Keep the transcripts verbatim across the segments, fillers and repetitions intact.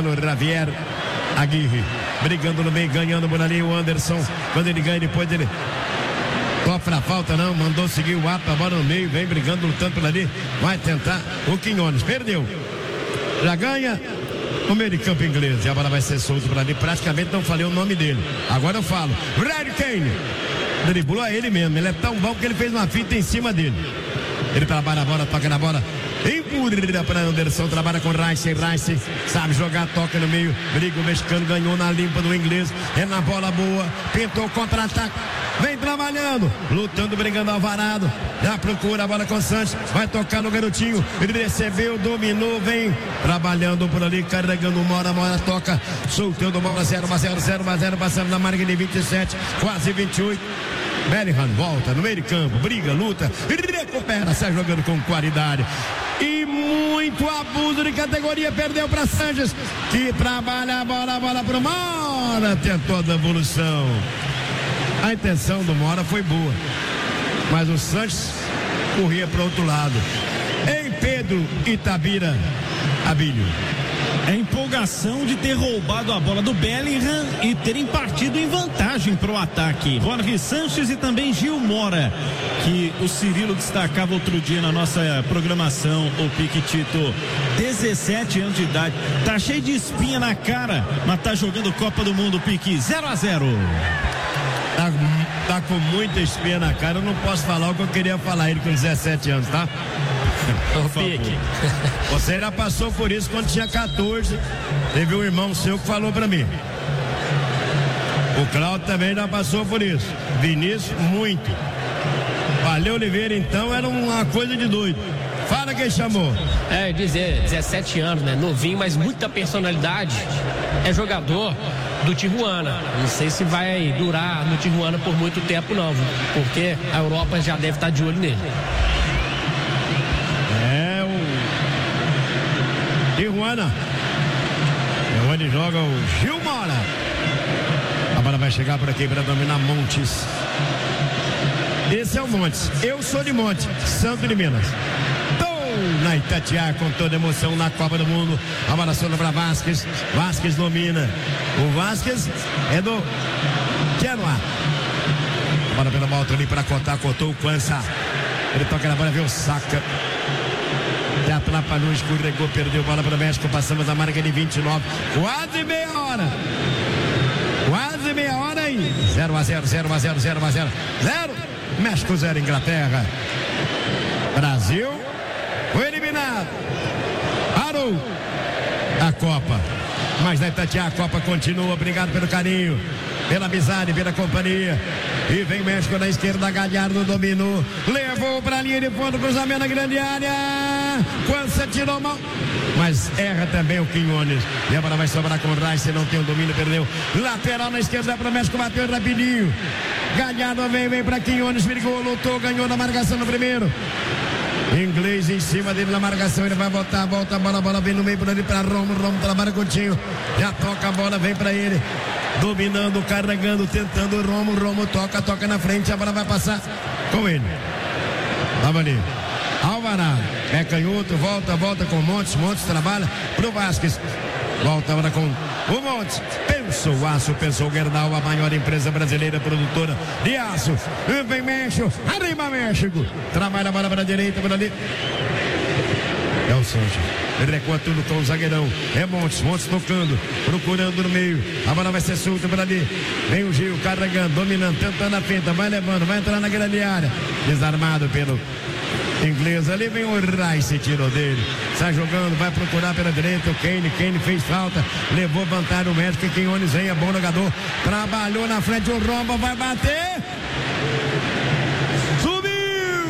americano Javier Aguirre. Brigando no meio, ganhando por ali o Anderson. Quando ele ganha, depois ele sofre a falta, não, mandou seguir o Apa, bola no meio, vem brigando, lutando por ali. Vai tentar o Quinones, perdeu. Já ganha o meio de campo inglês. E a bola vai ser solta por ali. Praticamente não falei o nome dele. Agora eu falo. Harry Kane. Driblou a ele mesmo. Ele é tão bom que ele fez uma fita em cima dele. Ele trabalha a bola, toca na bola. Empurra para Anderson, trabalha com Rice, Rice sabe jogar, toca no meio, briga o mexicano, ganhou na limpa do inglês, é na bola boa, pintou contra-ataque, vem trabalhando, lutando, brigando Alvarado, já procura a bola com o Santos, vai tocar no garotinho, ele recebeu, dominou, vem trabalhando por ali, carregando Mora, Mora toca, soltando bola, zero a zero, zero a zero, passando na marca de vinte e sete, quase vinte e oito. Bellingham volta no meio de campo, briga, luta, recupera, sai jogando com qualidade. E muito abuso de categoria, perdeu para Sanches, que trabalha a bola, a bola para o Mora, tentou a devolução. A intenção do Mora foi boa, mas o Sanches corria para o outro lado. Em Pedro Itabira Abílio. É empolgação de ter roubado a bola do Bellingham e terem partido em vantagem para o ataque. Jorge Sanches e também Gil Mora, que o Cirilo destacava outro dia na nossa programação, o Piquitito, dezessete anos de idade, tá cheio de espinha na cara, mas tá jogando Copa do Mundo, Pique, zero a zero. Tá, tá com muita espinha na cara, eu não posso falar o que eu queria falar, ele com dezessete anos, tá? Ô, Pique. Você já passou por isso quando tinha quatorze. Teve um irmão seu que falou pra mim. O Cláudio também já passou por isso. Vinícius, muito. Valeu, Oliveira, então era uma coisa de doido. Fala quem chamou. É, dizer, dezessete anos, né? Novinho, mas muita personalidade. É jogador do Tijuana. Não sei se vai durar no Tijuana por muito tempo, não. Porque a Europa já deve estar de olho nele. Tijuana é onde joga o Gil Mora. A bola vai chegar por aqui para dominar Montes. Esse é o Montes. Eu sou de Monte, Santo de Minas. Tô na Itatiaia com toda emoção na Copa do Mundo. A bola sobra para Vasquez. Vasquez domina. O Vasquez é do Genoa. A bola pela volta ali para Cotar, cotou o Quança. Ele toca na bola, vê o Saca. Já atrapalhou, escorregou, perdeu bola para o México, passamos a marca de vinte e nove, quase meia hora, quase meia hora aí, zero a zero, zero a zero, zero a zero, zero, México zero, Inglaterra. Brasil foi eliminado, parou a Copa, mas na Itatiaia a Copa continua. Obrigado pelo carinho, pela amizade, pela companhia. E vem México na esquerda, Galhardo dominou, levou para a linha de fundo, cruzamento na grande área. Quando você tirou mal, mas erra também o Quinones. E a bola vai sobrar com o Rice, não tem o domínio, perdeu. Lateral na esquerda para o México, bateu rapidinho. Galhardo vem, vem para Quinones, brigou, lutou, ganhou na marcação no primeiro. Inglês em cima dele na marcação, ele vai voltar, volta a bola, a bola vem no meio por ali para Romo, Romo trabalha com o Tinho, já toca a bola, vem para ele, dominando, carregando, tentando o Romo, Romo toca, toca na frente, a bola vai passar com ele. Tava ali, Alvarado, é canhoto, volta, volta com o Montes, Montes trabalha pro Vasquez, volta agora com o Montes, pensou o aço, pensou o Gerdau, a maior empresa brasileira produtora de aço, vem México, arriba México, trabalha a bola para a direita, por ali, é o Sanches, ele recua tudo com o zagueirão, é Montes, Montes tocando, procurando no meio, a bola vai ser solta por ali, vem o Gil carregando, dominando, tentando a finta, vai levando, vai entrar na grande área, desarmado pelo inglês, ali vem o Rice, tirou dele, sai jogando, vai procurar pela direita, o Kane, Kane fez falta, levou vantagem o México, e Quinones vem, é bom jogador, trabalhou na frente, o Romba vai bater, subiu,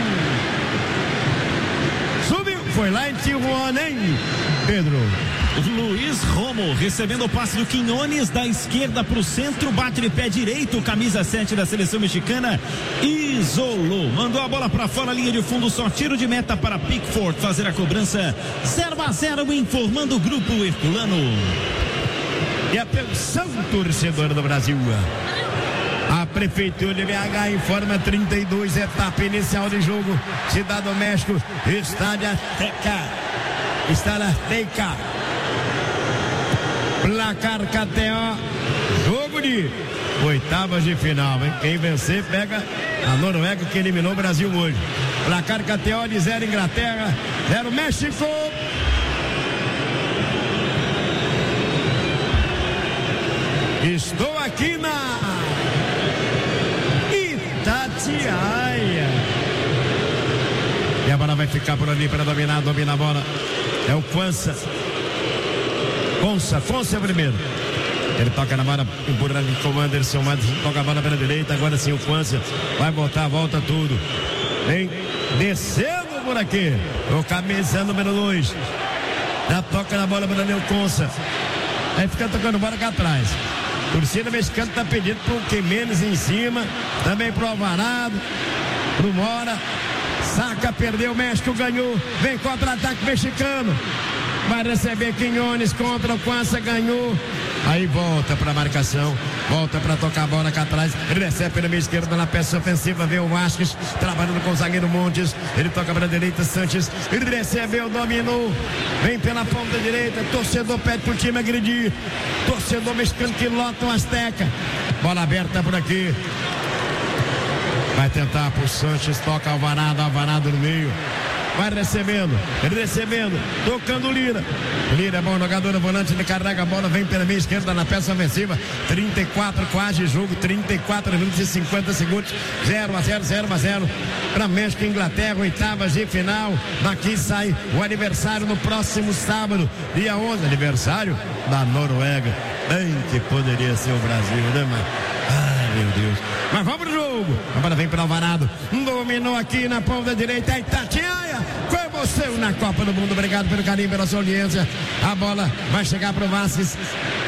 subiu, foi lá em Tijuana, hein, Pedro? Luiz Romo recebendo o passe do Quinones da esquerda para o centro, bate de pé direito, camisa sete da seleção mexicana, isolou, mandou a bola para fora, linha de fundo, só tiro de meta para Pickford fazer a cobrança, zero a zero, informando o grupo herculano. E atenção, torcedor do Brasil, a Prefeitura de B H informa trinta e dois, etapa inicial de jogo, Cidade do México, Estádio Azteca, Estádio Azteca. Placar K T O, jogo de oitavas de final, hein? Quem vencer pega a Noruega, que eliminou o Brasil hoje. Placar K T O de zero Inglaterra, zero México. Estou aqui na Itatiaia. E a bola vai ficar por ali para dominar, domina a bola. É o Quança. Consa, Consa é o primeiro. Ele toca na bola, empurrando com o Anderson, toca a bola pela direita, agora sim o Quança vai botar, volta tudo. Vem descendo por aqui. O camisa número dois. Já toca na bola para o Consa. Aí fica tocando bola cá atrás. Torcida mexicana está pedindo para o Quimenes em cima, também para o Alvarado, para o Mora. Saca, perdeu, o México ganhou. Vem contra-ataque mexicano. Vai receber Quinones contra o Quança, ganhou. Aí volta para a marcação, volta para tocar a bola cá atrás. Ele recebe pela meia esquerda na peça ofensiva, vê o Vasquez trabalhando com o zagueiro Montes. Ele toca para a direita, Sanches. Ele recebeu, dominou. Vem pela ponta direita. Torcedor pede pro time agredir. Torcedor mexicano que lota o Azteca. Bola aberta por aqui. Vai tentar pro Sanches, toca Alvarado, Alvarado no meio. Vai recebendo, recebendo, tocando Lira. Lira é bom jogador, volante, ele carrega a bola, vem pela meia esquerda na peça ofensiva. trinta e quatro quase de jogo, trinta e quatro minutos e cinquenta segundos. zero a zero, zero a zero. Para México e Inglaterra, oitavas de final. Daqui sai o aniversário no próximo sábado, dia onze. Aniversário da Noruega. Bem que poderia ser o Brasil, né, mano? Ai, meu Deus. Mas vamos pro jogo. A bola vem para Alvarado. Dominou aqui na ponta direita. É Itatiaia. Foi você na Copa do Mundo. Obrigado pelo carinho, pela sua audiência. A bola vai chegar pro Vasquez.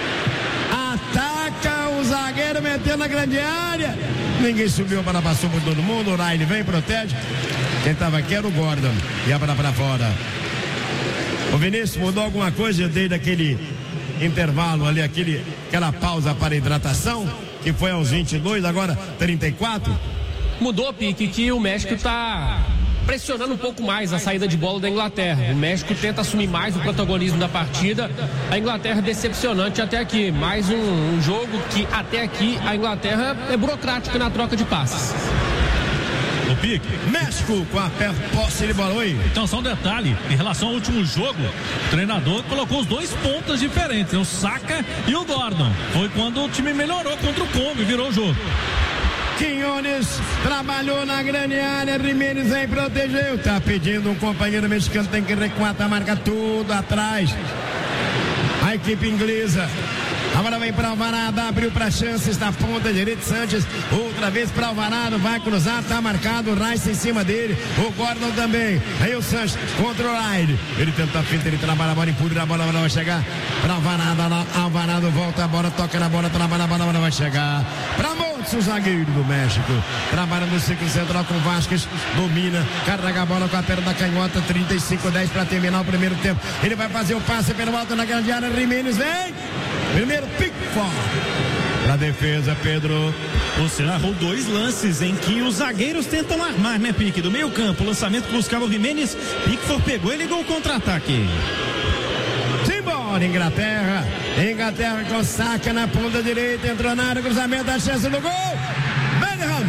Ataca o zagueiro, metendo na grande área. Ninguém subiu, a bola passou por todo mundo. O Riley vem, protege. Quem tava aqui era o Gordon. E a bola para fora. O Vinícius mudou alguma coisa desde aquele intervalo ali, aquele, aquela pausa para hidratação, que foi aos vinte e dois, agora trinta e quatro. Mudou, Pique, que o México está pressionando um pouco mais a saída de bola da Inglaterra. O México tenta assumir mais o protagonismo da partida. A Inglaterra decepcionante até aqui. Mais um, um jogo que até aqui a Inglaterra é burocrática na troca de passes. O Pique. México com a posse de bola. Oi. Então, só um detalhe, em relação ao último jogo, o treinador colocou os dois pontas diferentes, o Saka e o Gordon. Foi quando o time melhorou contra o Congo e virou o jogo. Quinones trabalhou na grande área, Jiménez vem, protegeu. Tá pedindo um companheiro mexicano, tem que recuar, tá marca tudo atrás. A equipe inglesa. Agora vem para Alvarado, abriu para chances da ponta direita, Sanches, outra vez para Alvarado, vai cruzar, tá marcado, o Rice em cima dele, o Gordon também, aí o Sanches contra o Riley, ele tenta a finta, ele trabalha a bola, empurra a bola, a bola vai chegar para Alvarado, Alvarado volta a bola, toca na bola, trabalha a bola, a bola vai chegar para Montes, o zagueiro do México, trabalha no ciclo central com o Vasquez, domina, carrega a bola com a perna da canhota, trinta e cinco a dez para terminar o primeiro tempo, ele vai fazer o passe pelo alto na grande área, Jiménez vem, primeiro Pickford. Pra defesa, Pedro. Você narrou dois lances em que os zagueiros tentam armar, né, Pique? Do meio campo, o lançamento que buscava o Jiménez, Pickford pegou e ligou o contra-ataque. Simbora, Inglaterra. Inglaterra com Saka na ponta direita, entrou na área, cruzamento, a chance do gol. Bellingham.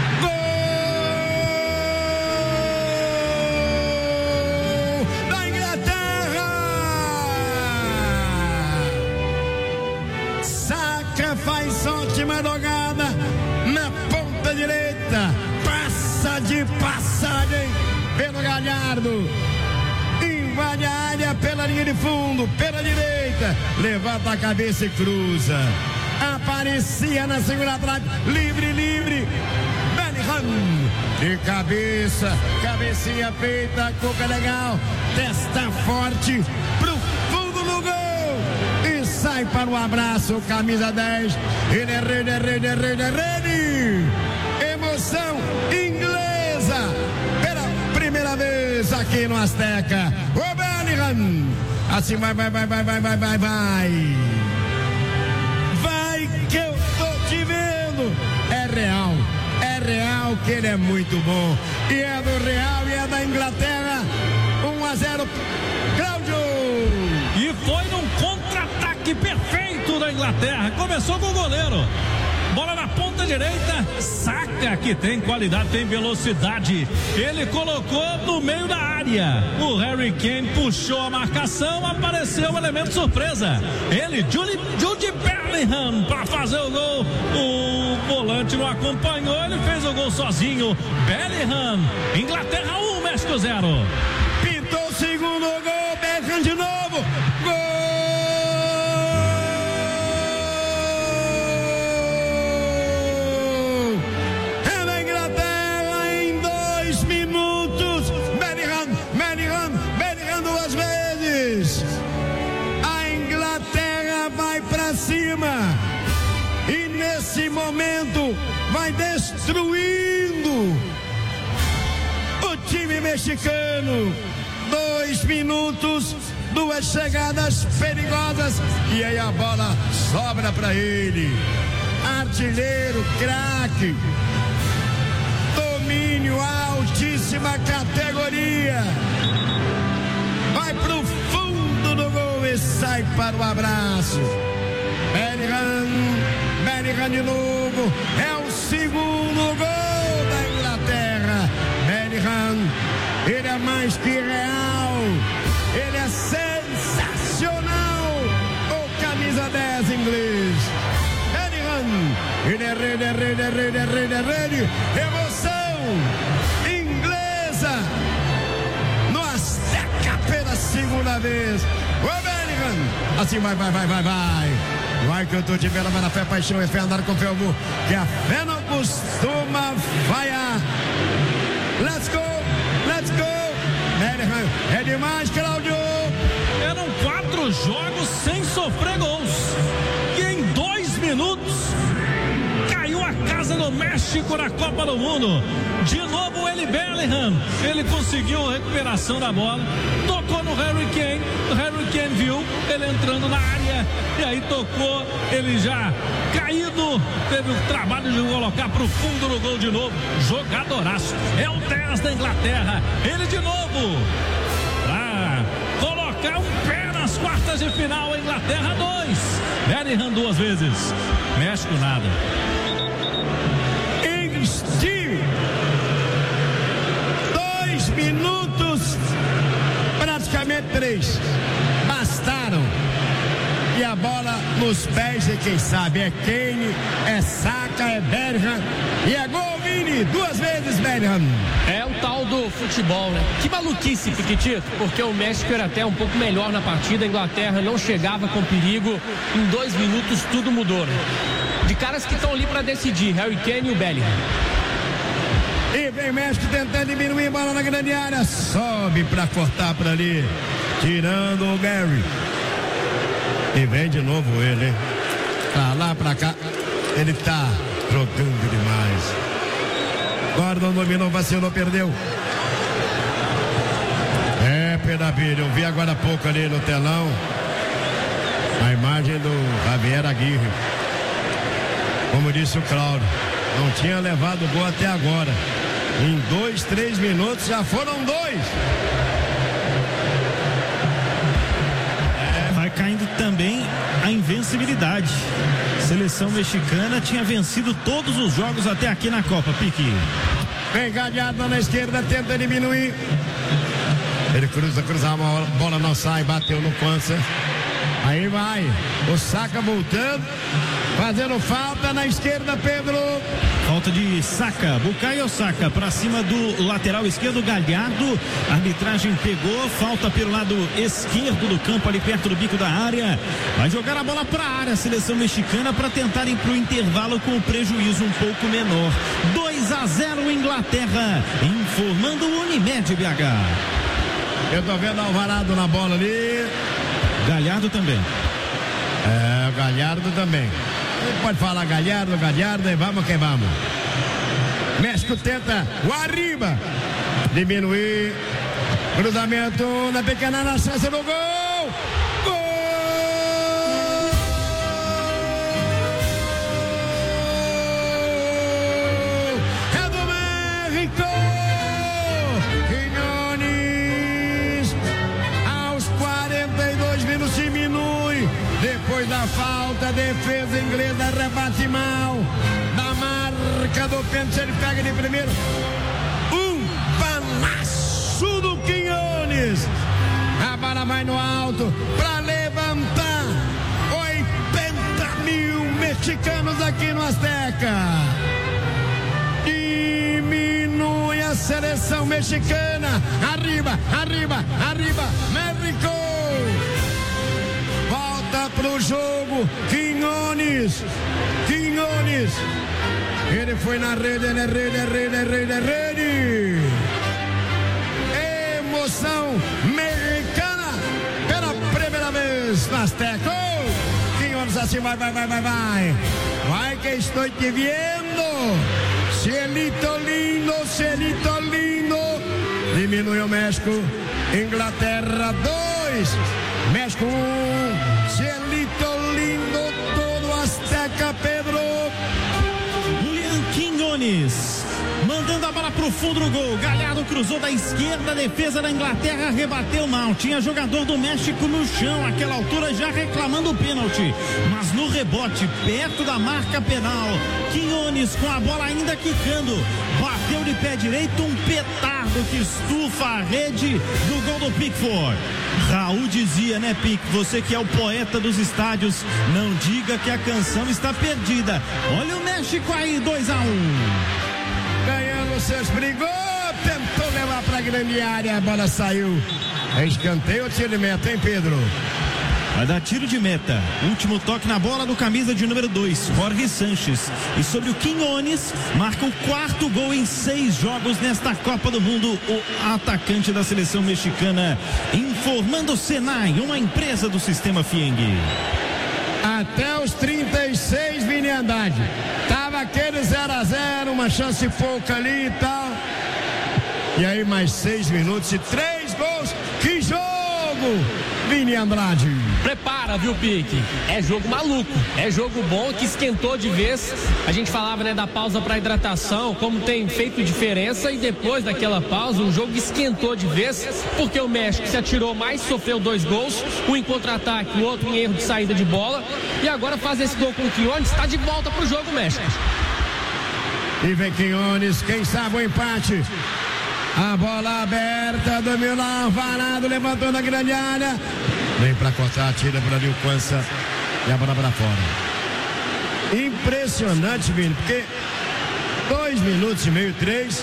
Faz ótima jogada na ponta direita, passa de passagem pelo Galhardo, invade a área pela linha de fundo, pela direita, levanta a cabeça e cruza, aparecia na segunda trave, livre, livre, Bellingham, de cabeça, cabecinha feita, coca legal, testa forte, pro fundo do gol. Sai para o abraço, camisa dez. Ele é rede, é rede, é rede, é rede. Emoção inglesa pela primeira vez aqui no Azteca. O Bellingham. Assim vai, vai, vai, vai, vai, vai, vai, vai. Vai que eu tô te vendo. É real, é real que ele é muito bom. E é do Real e é da Inglaterra. um a zero. Cláudio. E foi num contra-ataque perfeito quarto da Inglaterra. Começou com o goleiro. Bola na ponta direita, Saka, que tem qualidade, tem velocidade. Ele colocou no meio da área. O Harry Kane puxou a marcação, apareceu o elemento surpresa. Ele, Jude, Jude Bellingham, para fazer o gol. O volante não acompanhou, ele fez o gol sozinho. Bellingham, Inglaterra um, México zero. Pintou o segundo gol, Bellingham de novo. Gol! E nesse momento vai destruindo o time mexicano. Dois minutos, duas chegadas perigosas e aí a bola sobra para ele. Artilheiro, craque, domínio, altíssima categoria. Vai pro fundo do gol e sai para o abraço. Bellingham, Bellingham de novo, é o segundo gol da Inglaterra. Bellingham, ele é mais que real, ele é sensacional, o camisa dez inglês. Bellingham, ele é rede, é rede, é rede, é rede, é rede, emoção inglesa, no Azteca pela segunda vez. O Bellingham, assim vai, vai, vai, vai, vai. Vai que eu tô de vela, mas na fé, paixão e fé, andar com fé, amor, que a fé não costuma falhar. Let's go, let's go. Bellingham, é demais, Cláudio. Eram quatro jogos sem sofrer gols. E em dois minutos caiu a casa do México na Copa do Mundo. De novo ele, Bellingham, ele conseguiu a recuperação da bola, tocou no Harry Kane, o Harry Kane viu ele entrando na área, e aí tocou, ele já caído, teve o trabalho de colocar pro fundo do gol de novo, jogadoraço, é o dez da Inglaterra, ele de novo, pra colocar um pé nas quartas de final, a Inglaterra dois, Bellingham duas vezes, México nada. Steve, dois minutos, praticamente três, bastaram, e a bola nos pés de quem sabe, é Kane, é Saka, é Bellingham, e é gol, Vini, duas vezes Bellingham. É o tal do futebol, né? Que maluquice, Piquitito, porque o México era até um pouco melhor na partida, a Inglaterra não chegava com perigo, em dois minutos tudo mudou, né? De caras que estão ali para decidir, Harry Kane e o Bellingham. E vem México tentando diminuir, bola na grande área, sobe para cortar por ali, tirando o Gary. E vem de novo ele, hein? Pra lá, pra cá, ele tá jogando demais. Gordon dominou, vacilou, perdeu. É, Pedapilho, eu vi agora há pouco ali no telão a imagem do Javier Aguirre. Como disse o Cláudio, não tinha levado gol até agora. Em dois, três minutos já foram dois. É, vai caindo também a invencibilidade. A seleção mexicana tinha vencido todos os jogos até aqui na Copa, Pique. Vem Galhardo na esquerda, tenta diminuir. Ele cruza, cruza a bola, bola não sai, bateu no Pança. Aí vai, o Saka voltando, fazendo falta na esquerda, Pedro. Falta de Saka, Bukayo Saka para cima do lateral esquerdo, Galhardo. A arbitragem pegou, falta pelo lado esquerdo do campo, ali perto do bico da área. Vai jogar a bola para a área, a seleção mexicana, para tentar ir para o intervalo com o prejuízo um pouco menor. dois a zero Inglaterra, informando o Unimed B H. Eu tô vendo Alvarado na bola ali. Galhardo também. É, Galhardo também. Pode falar Galhardo, Galhardo, e vamos que vamos. México tenta o arriba, diminuir, cruzamento na pequena na chance do gol. Gol! É do México! Quiñones, aos quarenta e dois minutos diminui, depois da cobra falta, defesa inglesa rebate mal, na marca do pênalti ele pega de primeiro, um balaço do Quinones, a bola vai no alto para levantar oitenta mil mexicanos aqui no Azteca. Diminui a seleção mexicana, arriba, arriba, arriba, México. Volta pro jogo, Quinones, Quinones, ele foi na rede, na rede, na rede, na rede, na rede. Emoção mexicana pela primeira vez no Azteca. Oh, Quinones assim, vai, vai, vai, vai, vai. Vai que estou te vendo. Cielito lindo, cielito lindo. Diminui o México, Inglaterra dois, México um, cielito lindo, todo Azteca, Pedro. Julián Quinones mandando a bola pro fundo do gol. Galhardo cruzou da esquerda, a defesa da Inglaterra rebateu mal. Tinha jogador do México no chão, àquela altura já reclamando o pênalti. Mas no rebote, perto da marca penal, Quinones com a bola ainda quicando, bateu de pé direito, um petardo que estufa a rede do gol do Pickford. Raul dizia, né, Pick, você que é o poeta dos estádios, não diga que a canção está perdida. Olha o México aí, dois a um. Ganhando seus, brigou, tentou levar para a grande área, a bola saiu. Escanteio ou tiro de meta, hein, Pedro? Vai dar tiro de meta. Último toque na bola do camisa de número dois, Jorge Sanches. E sobre o Quinones, marca o quarto gol em seis jogos nesta Copa do Mundo. O atacante da seleção mexicana, informando o Senai, uma empresa do sistema Fieng. Até os trinta e seis, Vini Andrade. Tava aquele zero a zero, uma chance pouca ali e tal. E aí mais seis minutos e três gols. Que jogo, Vini Andrade. Prepara, viu, Pique? É jogo maluco, é jogo bom que esquentou de vez. A gente falava, né, da pausa para hidratação, como tem feito diferença, e depois daquela pausa o jogo esquentou de vez, porque o México se atirou mais, sofreu dois gols, um em contra-ataque, o outro em erro de saída de bola, e agora faz esse gol com o Quinones, está de volta pro jogo, México. E vem Quinones, quem sabe o empate. A bola aberta, dominou lá, Varado, levantou na grande área. Vem pra cortar, tira para ali o Quança e a bola pra fora. Impressionante, Vini, porque dois minutos e meio, três,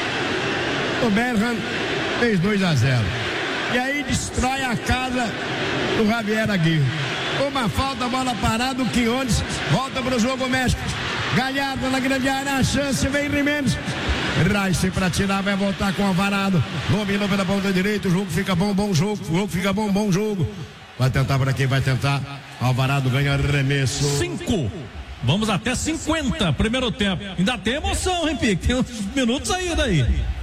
o Berhan fez dois a zero. E aí destrói a casa do Javier Aguirre. Uma falta, bola parada, o Quinones volta pro jogo México. Galhardo na grande área, a chance, vem Jiménez. Rice para tirar, vai voltar com o Alvarado. Dominou pela ponta direita, o jogo fica bom, bom jogo. O jogo fica bom, bom jogo. Vai tentar por aqui, vai tentar. Alvarado ganha arremesso. Cinco. Vamos até cinquenta, primeiro tempo. Ainda tem emoção, hein, Pique? Tem uns minutos aí daí.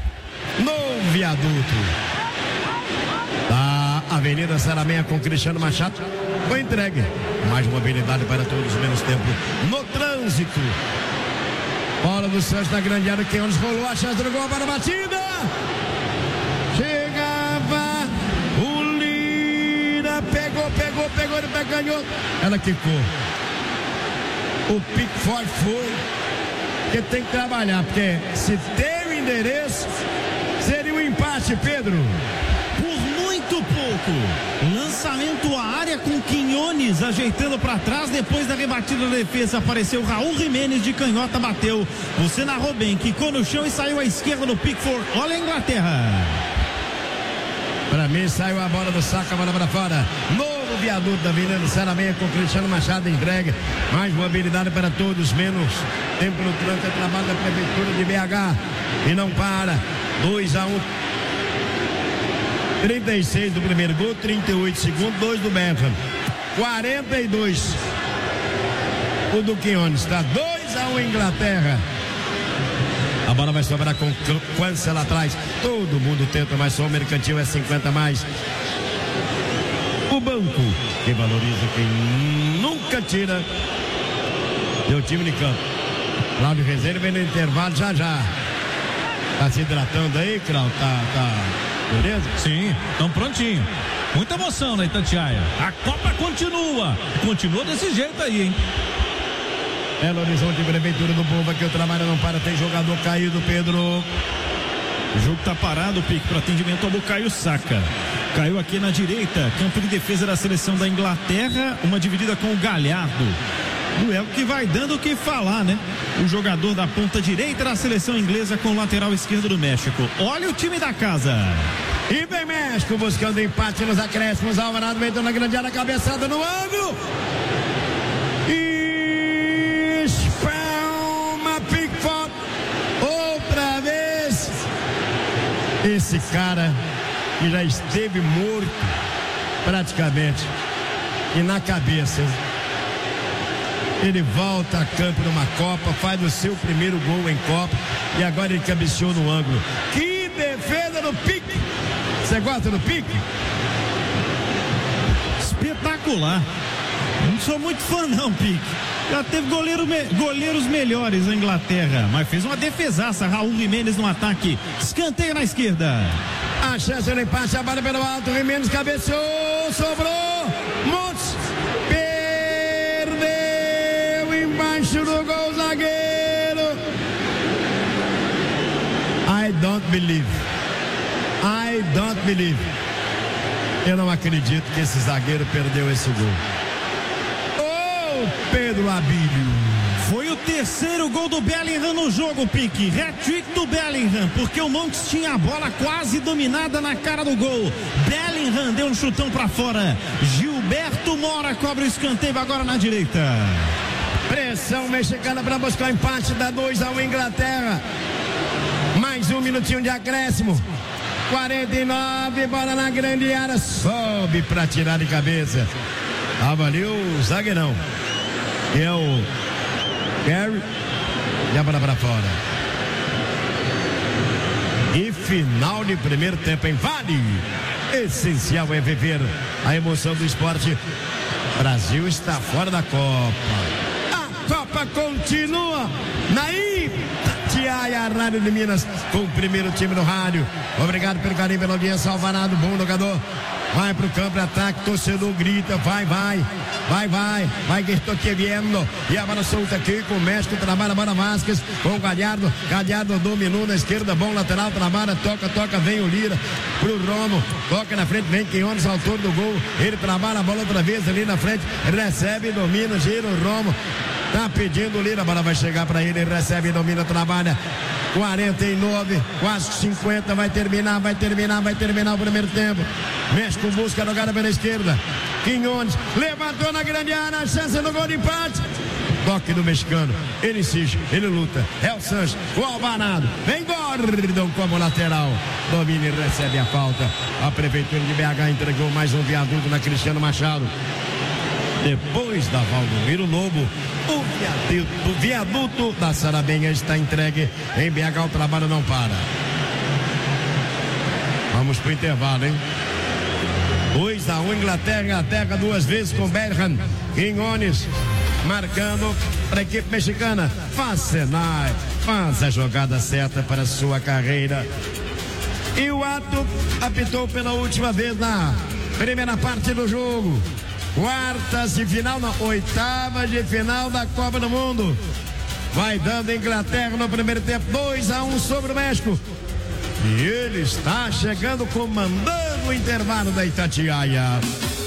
No viaduto da Avenida Saramenha com Cristiano Machado. Foi entregue. Mais mobilidade para todos, menos tempo no trânsito. Bola do Santos na grande área, Quinones rolou a chance do gol para a batida. Chegava o Lira, pegou, pegou, pegou, ele ganhou. Ela quicou. O Pickford foi. Porque tem que trabalhar, porque se tem o endereço, seria um empate, Pedro. Por muito pouco. Lançamento à área com Quinones ajeitando para trás. Depois da rebatida da defesa apareceu Raul Jiménez de canhota, bateu. Você narrou bem, quicou no chão e saiu à esquerda do Pickford. Olha a Inglaterra. Para mim saiu a bola do saco, a bola para fora. Novo viaduto da Avenida Saramenha com Cristiano Machado entregue. Mais mobilidade para todos, menos tempo no trânsito. É trabalho da Prefeitura de B H. E não para. dois a um. trinta e seis do primeiro gol, trinta e oito segundo, dois do Beckham. quarenta e dois. O do Quinones. Está dois a um Inglaterra. A bola vai sobrar com Quança lá atrás. Todo mundo tenta, mas só o Mercantil é cinquenta mais. O banco que valoriza quem nunca tira. Deu time de campo. Cláudio Rezende vem no intervalo já já. Tá se hidratando aí, Cláudio? Tá, tá. Beleza? Sim, estão prontinho. Muita emoção na Itatiaia. A Copa continua. Continua desse jeito aí, hein? Belo Horizonte, Prefeitura do Povo, aqui o trabalho não para, tem jogador caído, Pedro. O jogo tá parado, Pique, para atendimento ao Bukayo Saka. Caiu aqui na direita, campo de defesa da seleção da Inglaterra, uma dividida com o Galhardo. Duelo que vai dando o que falar, né? O jogador da ponta direita da seleção inglesa com o lateral esquerdo do México. Olha o time da casa. E vem México buscando empate nos acréscimos. Alvarado meteu na grande área, cabeçada no ângulo. E espalma Pickford outra vez. Esse cara que já esteve morto praticamente e na cabeça, ele volta a campo numa Copa, faz o seu primeiro gol em Copa e agora ele cabeceou no ângulo. Que defesa do Pique! Você gosta do Pique? Espetacular. Não sou muito fã não, Pique. Já teve goleiro me... goleiros melhores na Inglaterra, mas fez uma defesaça. Raul Jimenez no ataque. Escanteio na esquerda. A chance do empate, a bola pelo alto. Jimenez cabeceou, sobrou. Montes perdeu embaixo do gol, zagueiro. I don't believe. I don't believe. Eu não acredito que esse zagueiro perdeu esse gol. Oh, Pedro Abílio. Foi o terceiro gol do Bellingham no jogo, Pique. Hat-trick do Bellingham, porque o Monks tinha a bola quase dominada na cara do gol. Bellingham deu um chutão pra fora. Gilberto Mora cobre o escanteio agora na direita. Pressão mexicana para buscar o empate, da dois a um Inglaterra. Mais um minutinho de acréscimo. quarenta e nove, bola na grande área, sobe para tirar de cabeça. Tava ali o zagueirão, que é o Gary, e a bola para fora. E final de primeiro tempo em Vale. Essencial é viver a emoção do esporte. Brasil está fora da Copa. A Copa continua na Itatiaia, Rádio de Minas, com o primeiro time no rádio. Obrigado pelo carinho, pela audiência. Alvarado, bom jogador. Vai pro campo de ataque, torcedor grita, vai, vai, vai, vai, vai que estou te vendo. E a bola solta aqui com o México, trabalha a bola Vasquez, com o Galhardo, Galhardo dominou na esquerda, bom lateral, trabalha, toca, toca, vem o Lira pro Romo, toca na frente, vem Quinones, autor do gol, ele trabalha a bola outra vez ali na frente, recebe, domina, gira o Romo, tá pedindo o Lira, a bola vai chegar para ele, ele recebe, domina, trabalha. quarenta e nove, quase cinquenta, vai terminar, vai terminar, vai terminar o primeiro tempo. México busca a jogada pela esquerda. Quinones levantou na grande área, a chance do gol de empate. Toque do mexicano, ele insiste, ele luta. É o Sanches, o Alvarado, vem Gordon como lateral. Domina e recebe a falta. A Prefeitura de B H entregou mais um viaduto na Cristiano Machado. Depois da Valdomiro Lobo, o viaduto, o viaduto da Sarabenha está entregue em B H. O trabalho não para. Vamos pro intervalo, hein? dois a um Inglaterra, Inglaterra duas vezes com Bellingham. Quinones marcando para a equipe mexicana. Faz Senai, faz a jogada certa para a sua carreira. E o ato apitou pela última vez na primeira parte do jogo. Quartas de final, não, oitavas de final da Copa do Mundo. Vai dando Inglaterra no primeiro tempo, dois a um sobre o México. E ele está chegando, comandando o intervalo da Itatiaia.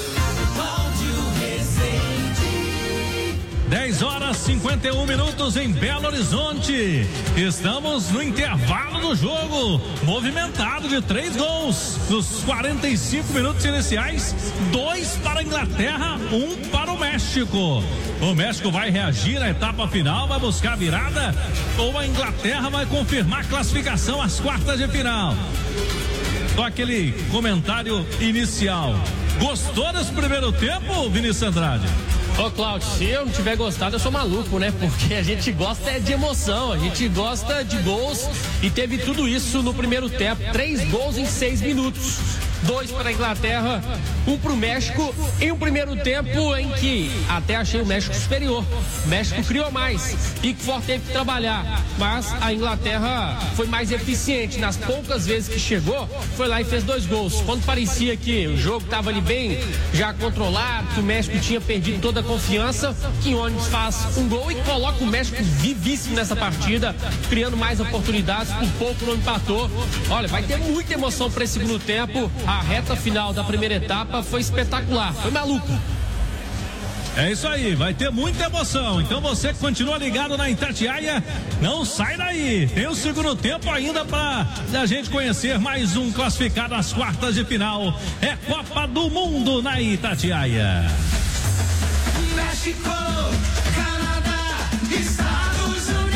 dez horas e cinquenta e um minutos em Belo Horizonte. Estamos no intervalo do jogo, movimentado de três gols nos quarenta e cinco minutos iniciais, dois para a Inglaterra, um para o México. O México vai reagir na etapa final, vai buscar a virada, ou a Inglaterra vai confirmar a classificação às quartas de final. Só aquele comentário inicial. Gostou desse primeiro tempo, Vinícius Andrade? Ô Cláudio, se eu não tiver gostado, eu sou maluco, né? Porque a gente gosta é de emoção, a gente gosta de gols e teve tudo isso no primeiro tempo, três gols em seis minutos. dois para a Inglaterra, um para o México, em um primeiro tempo em que até achei o México superior. O México criou mais, Pickford teve que trabalhar, mas a Inglaterra foi mais eficiente. Nas poucas vezes que chegou, foi lá e fez dois gols. Quando parecia que o jogo estava ali bem já controlado, que o México tinha perdido toda a confiança, Quinones faz um gol e coloca o México vivíssimo nessa partida, criando mais oportunidades, por pouco não empatou. Olha, vai ter muita emoção para esse segundo tempo. A reta final da primeira etapa foi espetacular, foi maluca. É isso aí, vai ter muita emoção. Então você que continua ligado na Itatiaia, não sai daí. Tem o segundo tempo ainda para a gente conhecer mais um classificado às quartas de final. É Copa do Mundo na Itatiaia. México, Canadá, Estados Unidos.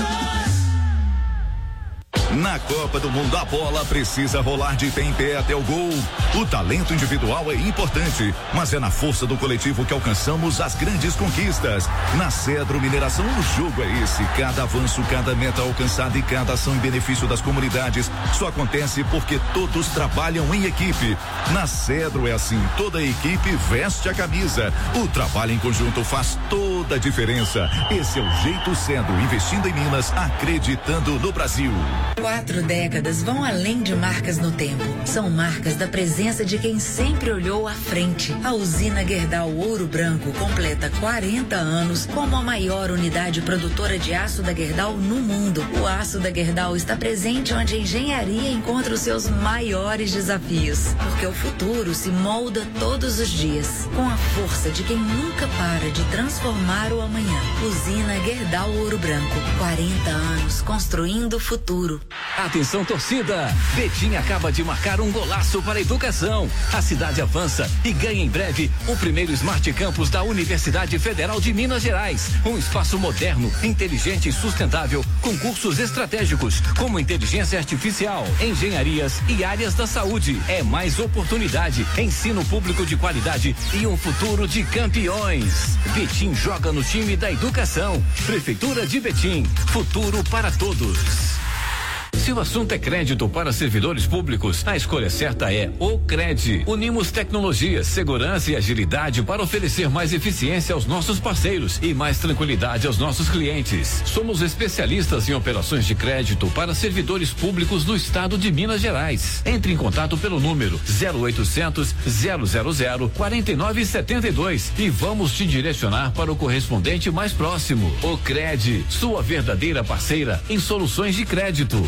Na Copa do Mundo, a bola precisa rolar de pé em pé até o gol. O talento individual é importante, mas é na força do coletivo que alcançamos as grandes conquistas. Na Cedro Mineração, o jogo é esse. Cada avanço, cada meta alcançada e cada ação em benefício das comunidades só acontece porque todos trabalham em equipe. Na Cedro é assim, toda a equipe veste a camisa. O trabalho em conjunto faz toda a diferença. Esse é o jeito Cedro, investindo em Minas, acreditando no Brasil. Quatro décadas vão além de marcas no tempo. São marcas da presença de quem sempre olhou à frente. A usina Gerdau Ouro Branco completa quarenta anos como a maior unidade produtora de aço da Gerdau no mundo. O aço da Gerdau está presente onde a engenharia encontra os seus maiores desafios. Porque o futuro se molda todos os dias. Com a força de quem nunca para de transformar o amanhã. Usina Gerdau Ouro Branco. quarenta anos construindo o futuro. Atenção, torcida! Betim acaba de marcar um golaço para a educação. A cidade avança e ganha em breve o primeiro Smart Campus da Universidade Federal de Minas Gerais. Um espaço moderno, inteligente e sustentável, com cursos estratégicos como inteligência artificial, engenharias e áreas da saúde. É mais oportunidade, ensino público de qualidade e um futuro de campeões. Betim joga no time da educação. Prefeitura de Betim, futuro para todos. Se o assunto é crédito para servidores públicos, a escolha certa é o Cred. Unimos tecnologia, segurança e agilidade para oferecer mais eficiência aos nossos parceiros e mais tranquilidade aos nossos clientes. Somos especialistas em operações de crédito para servidores públicos no estado de Minas Gerais. Entre em contato pelo número zero oitocentos, zero zero zero, quarenta e nove setenta e dois e vamos te direcionar para o correspondente mais próximo. O Cred, sua verdadeira parceira em soluções de crédito.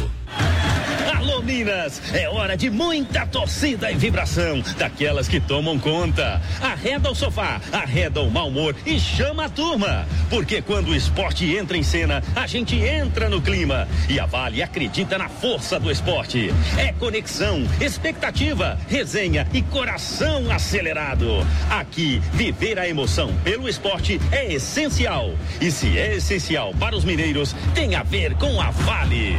Alô Minas, é hora de muita torcida e vibração, daquelas que tomam conta. Arreda o sofá, arreda o mau humor e chama a turma, porque quando o esporte entra em cena, a gente entra no clima, e a Vale acredita na força do esporte. É conexão, expectativa, resenha e coração acelerado. Aqui, viver a emoção pelo esporte é essencial, e se é essencial para os mineiros, tem a ver com a Vale.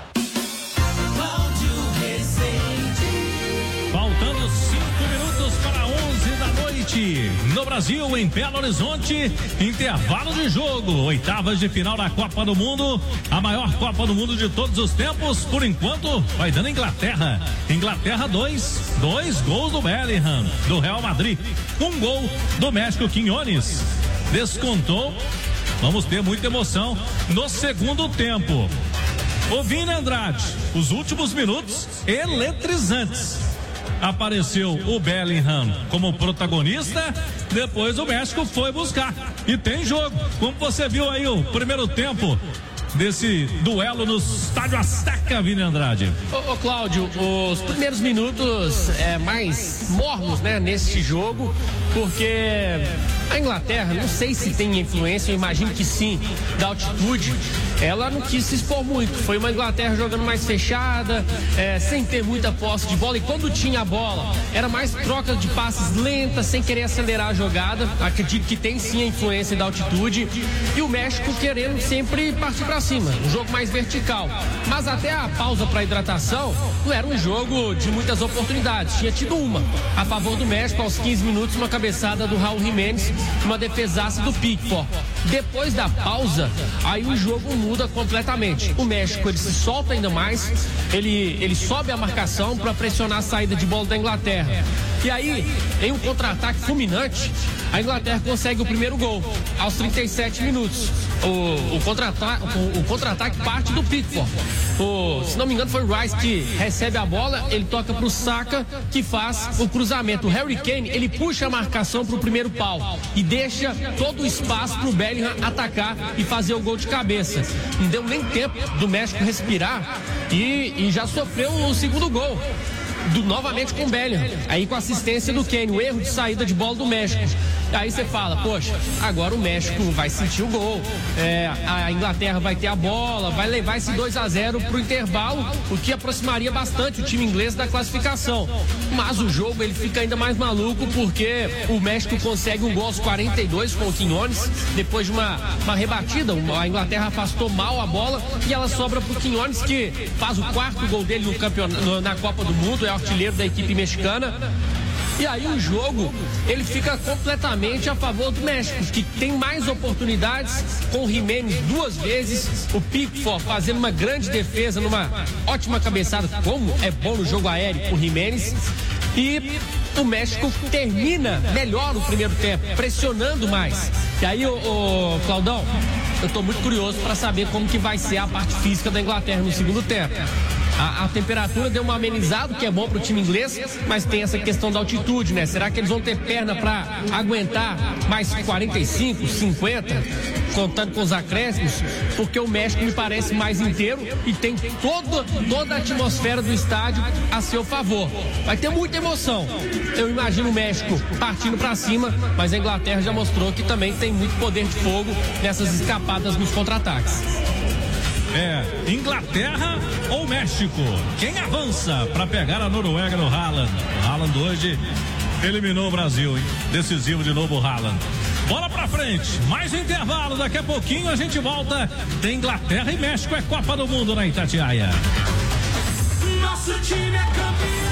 Faltando cinco minutos para onze da noite. No Brasil, em Belo Horizonte, intervalo de jogo. Oitavas de final da Copa do Mundo. A maior Copa do Mundo de todos os tempos. Por enquanto, vai dando Inglaterra. Inglaterra dois. Dois gols do Bellingham, do Real Madrid. Um gol do México, Quinones. Descontou. Vamos ter muita emoção no segundo tempo. O Vini Andrade, os últimos minutos eletrizantes. Apareceu o Bellingham como protagonista, depois o México foi buscar. E tem jogo, como você viu aí o primeiro tempo desse duelo no Estádio Azteca, Vini Andrade. Ô, ô Cláudio, os primeiros minutos é mais mornos, né, neste jogo, porque a Inglaterra, não sei se tem influência, eu imagino que sim, da altitude. Ela não quis se expor muito, foi uma Inglaterra jogando mais fechada, é, sem ter muita posse de bola, e quando tinha a bola, era mais troca de passes lentas, sem querer acelerar a jogada. Acredito que tem sim a influência da altitude, e o México querendo sempre partir para cima, um jogo mais vertical. Mas até a pausa para hidratação, não era um jogo de muitas oportunidades, tinha tido uma a favor do México aos quinze minutos, uma cabeçada do Raul Jiménez, uma defesaça do Pickford. Depois da pausa, aí o jogo muda completamente. O México, ele se solta ainda mais, ele, ele sobe a marcação para pressionar a saída de bola da Inglaterra. E aí, em um contra-ataque fulminante, a Inglaterra consegue o primeiro gol, aos trinta e sete minutos. O, o contra-ataque o, o contra-ataque parte do Pickford. O, se não me engano, foi o Rice que recebe a bola, ele toca pro Saka, que faz o cruzamento. O Harry Kane, ele puxa a marcação pro primeiro pau e deixa todo o espaço pro Bellingham atacar e fazer o gol de cabeça. Não deu nem tempo do México respirar e, e já sofreu o segundo gol. Do, novamente com o Bellingham, aí com a assistência do Kane, o erro de saída de bola do México. Aí você fala, poxa, agora o México vai sentir o gol, é, a Inglaterra vai ter a bola, vai levar esse dois a zero pro intervalo, o que aproximaria bastante o time inglês da classificação. Mas o jogo, ele fica ainda mais maluco, porque o México consegue um gol aos quarenta e dois com o Quinones, depois de uma, uma rebatida, a Inglaterra afastou mal a bola e ela sobra pro Quinones, que faz o quarto gol dele no campeonato, na Copa do Mundo, é artilheiro da equipe mexicana. E aí o jogo, ele fica completamente a favor do México, que tem mais oportunidades, com o Jiménez duas vezes, o Pickford fazendo uma grande defesa, numa ótima cabeçada, como é bom no jogo aéreo o Jiménez. E o México termina melhor o primeiro tempo, pressionando mais. E aí, o, o Claudão, eu tô muito curioso para saber como que vai ser a parte física da Inglaterra no segundo tempo. A, a temperatura deu uma amenizada, que é bom pro time inglês, mas tem essa questão da altitude, né? Será que eles vão ter perna para aguentar mais quarenta e cinco, cinquenta, contando com os acréscimos? Porque o México me parece mais inteiro e tem toda, toda a atmosfera do estádio a seu favor. Vai ter muita emoção. Eu imagino o México partindo para cima, mas a Inglaterra já mostrou que também tem muito poder de fogo nessas escapadas nos contra-ataques. É, Inglaterra ou México? Quem avança para pegar a Noruega no Haaland? O Haaland hoje eliminou o Brasil, hein? Decisivo de novo o Haaland. Bola pra frente, mais um intervalo, daqui a pouquinho a gente volta. Tem Inglaterra e México, é Copa do Mundo na Itatiaia. Nosso time é campeão.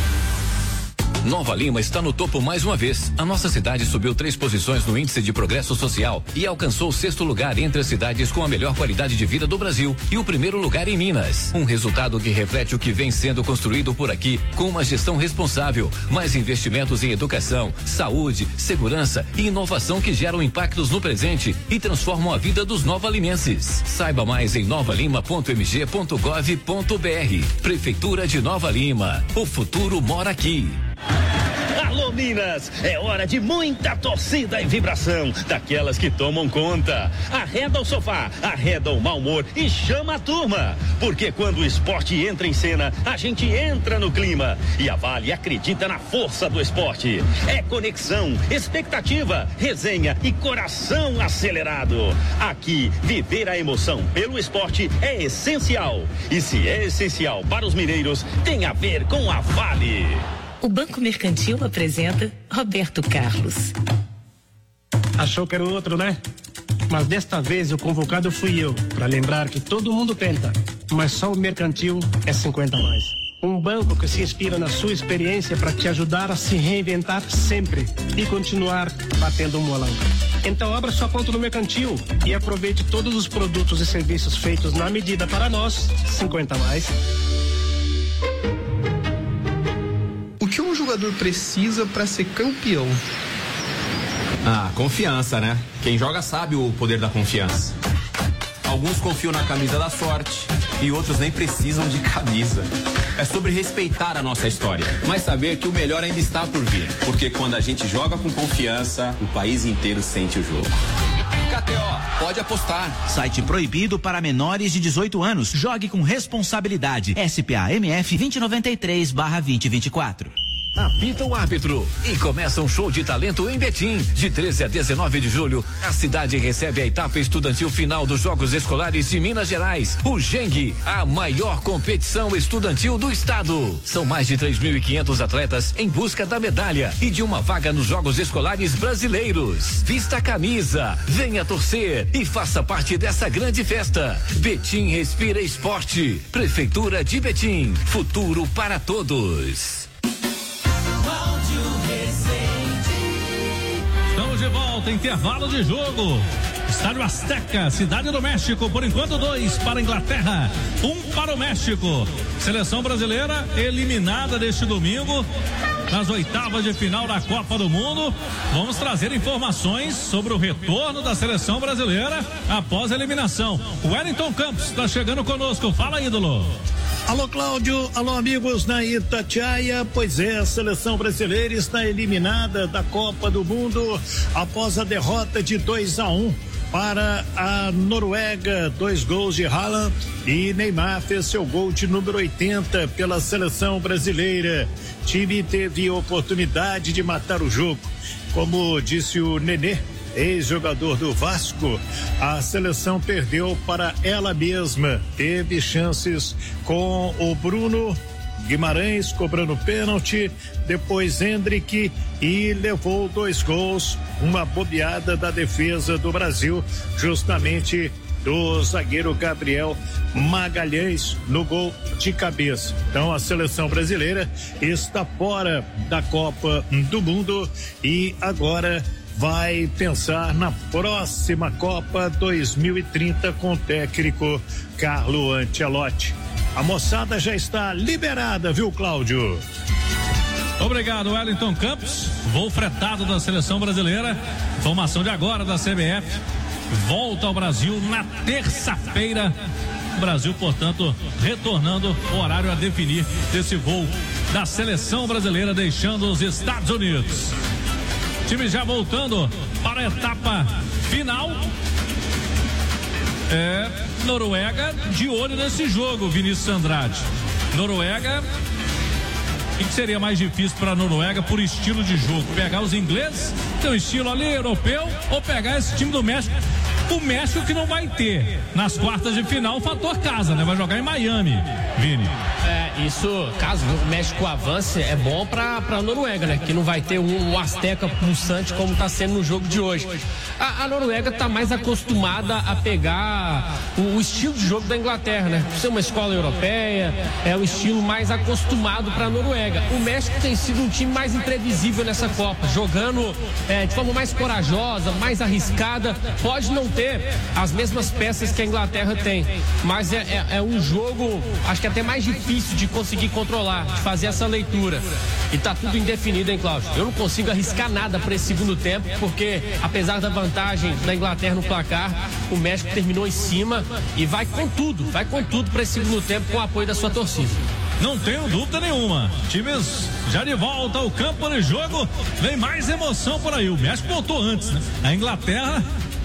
Nova Lima está no topo mais uma vez. A nossa cidade subiu três posições no Índice de Progresso Social e alcançou o sexto lugar entre as cidades com a melhor qualidade de vida do Brasil e o primeiro lugar em Minas. Um resultado que reflete o que vem sendo construído por aqui com uma gestão responsável, mais investimentos em educação, saúde, segurança e inovação que geram impactos no presente e transformam a vida dos nova-limenses. Saiba mais em nova lima ponto m g ponto gov ponto b r. Prefeitura de Nova Lima. O futuro mora aqui. Alô Minas, é hora de muita torcida e vibração, daquelas que tomam conta. Arreda o sofá, arreda o mau humor e chama a turma, porque quando o esporte entra em cena, a gente entra no clima, e a Vale acredita na força do esporte. É conexão, expectativa, resenha e coração acelerado. Aqui, viver a emoção pelo esporte é essencial, e se é essencial para os mineiros, tem a ver com a Vale. O Banco Mercantil apresenta Roberto Carlos. Achou que era o outro, né? Mas desta vez o convocado fui eu, para lembrar que todo mundo tenta, mas só o Mercantil é cinquenta a mais. Um banco que se inspira na sua experiência para te ajudar a se reinventar sempre e continuar batendo um molão. Então abra sua conta no Mercantil e aproveite todos os produtos e serviços feitos na medida para nós, cinquenta a mais. O que um jogador precisa para ser campeão? Ah, confiança, né? Quem joga sabe o poder da confiança. Alguns confiam na camisa da sorte e outros nem precisam de camisa. É sobre respeitar a nossa história, mas saber que o melhor ainda está por vir. Porque quando a gente joga com confiança, o país inteiro sente o jogo. K T O, pode apostar. Site proibido para menores de dezoito anos. Jogue com responsabilidade. S P A M F vinte e noventa e três barra vinte e vinte e quatro. Apita o árbitro e começa um show de talento em Betim. De treze a dezenove de julho, a cidade recebe a etapa estudantil final dos Jogos Escolares de Minas Gerais, o Geng, a maior competição estudantil do estado. São mais de três mil e quinhentos atletas em busca da medalha e de uma vaga nos Jogos Escolares brasileiros. Vista a camisa, venha torcer e faça parte dessa grande festa. Betim respira esporte. Prefeitura de Betim, futuro para todos. Estamos de volta, intervalo de jogo. Estádio Azteca, Cidade do México, por enquanto dois para a Inglaterra, um para o México. Seleção brasileira eliminada deste domingo nas oitavas de final da Copa do Mundo. Vamos trazer informações sobre o retorno da seleção brasileira após a eliminação. O Wellington Campos está chegando conosco. Fala, ídolo. Alô, Cláudio, alô, amigos na Itatiaia. Pois é, a seleção brasileira está eliminada da Copa do Mundo após a derrota de dois a um para a Noruega. Dois gols de Haaland e Neymar fez seu gol de número oitenta pela seleção brasileira. O time teve oportunidade de matar o jogo. Como disse o Nenê, ex-jogador do Vasco, a seleção perdeu para ela mesma. Teve chances com o Bruno Guimarães cobrando pênalti, depois Hendrick, e levou dois gols, uma bobeada da defesa do Brasil, justamente do zagueiro Gabriel Magalhães no gol de cabeça. Então a seleção brasileira está fora da Copa do Mundo e agora vai pensar na próxima Copa dois mil e trinta com o técnico Carlo Ancelotti. A moçada já está liberada, viu, Cláudio? Obrigado, Wellington Campos. Voo fretado da seleção brasileira. Informação de agora da C B F. Volta ao Brasil na terça-feira. O Brasil, portanto, retornando, o horário a definir desse voo da seleção brasileira, deixando os Estados Unidos. Time já voltando para a etapa final. É, Noruega de olho nesse jogo, Vinícius Andrade. Noruega, o que seria mais difícil para a Noruega por estilo de jogo? Pegar os ingleses, tem um estilo ali europeu, ou pegar esse time do México? O México que não vai ter nas quartas de final o fator casa, né? Vai jogar em Miami, Vini. É, isso, caso o México avance, é bom pra, pra Noruega, né? Que não vai ter um, um Azteca pulsante como tá sendo no jogo de hoje. A, a Noruega tá mais acostumada a pegar o, o estilo de jogo da Inglaterra, né? Por ser uma escola europeia, é o estilo mais acostumado pra Noruega. O México tem sido um time mais imprevisível nessa Copa, jogando é, de forma mais corajosa, mais arriscada. Pode não ter as mesmas peças que a Inglaterra tem, mas é, é, é um jogo, acho que até mais difícil de conseguir controlar, de fazer essa leitura. E tá tudo indefinido, hein, Cláudio? Eu não consigo arriscar nada para esse segundo tempo, porque apesar da vantagem da Inglaterra no placar, o México terminou em cima e vai com tudo, vai com tudo para esse segundo tempo com o apoio da sua torcida. Não tenho dúvida nenhuma. Times já de volta ao campo de jogo. Vem mais emoção por aí. O México voltou antes, né? A Inglaterra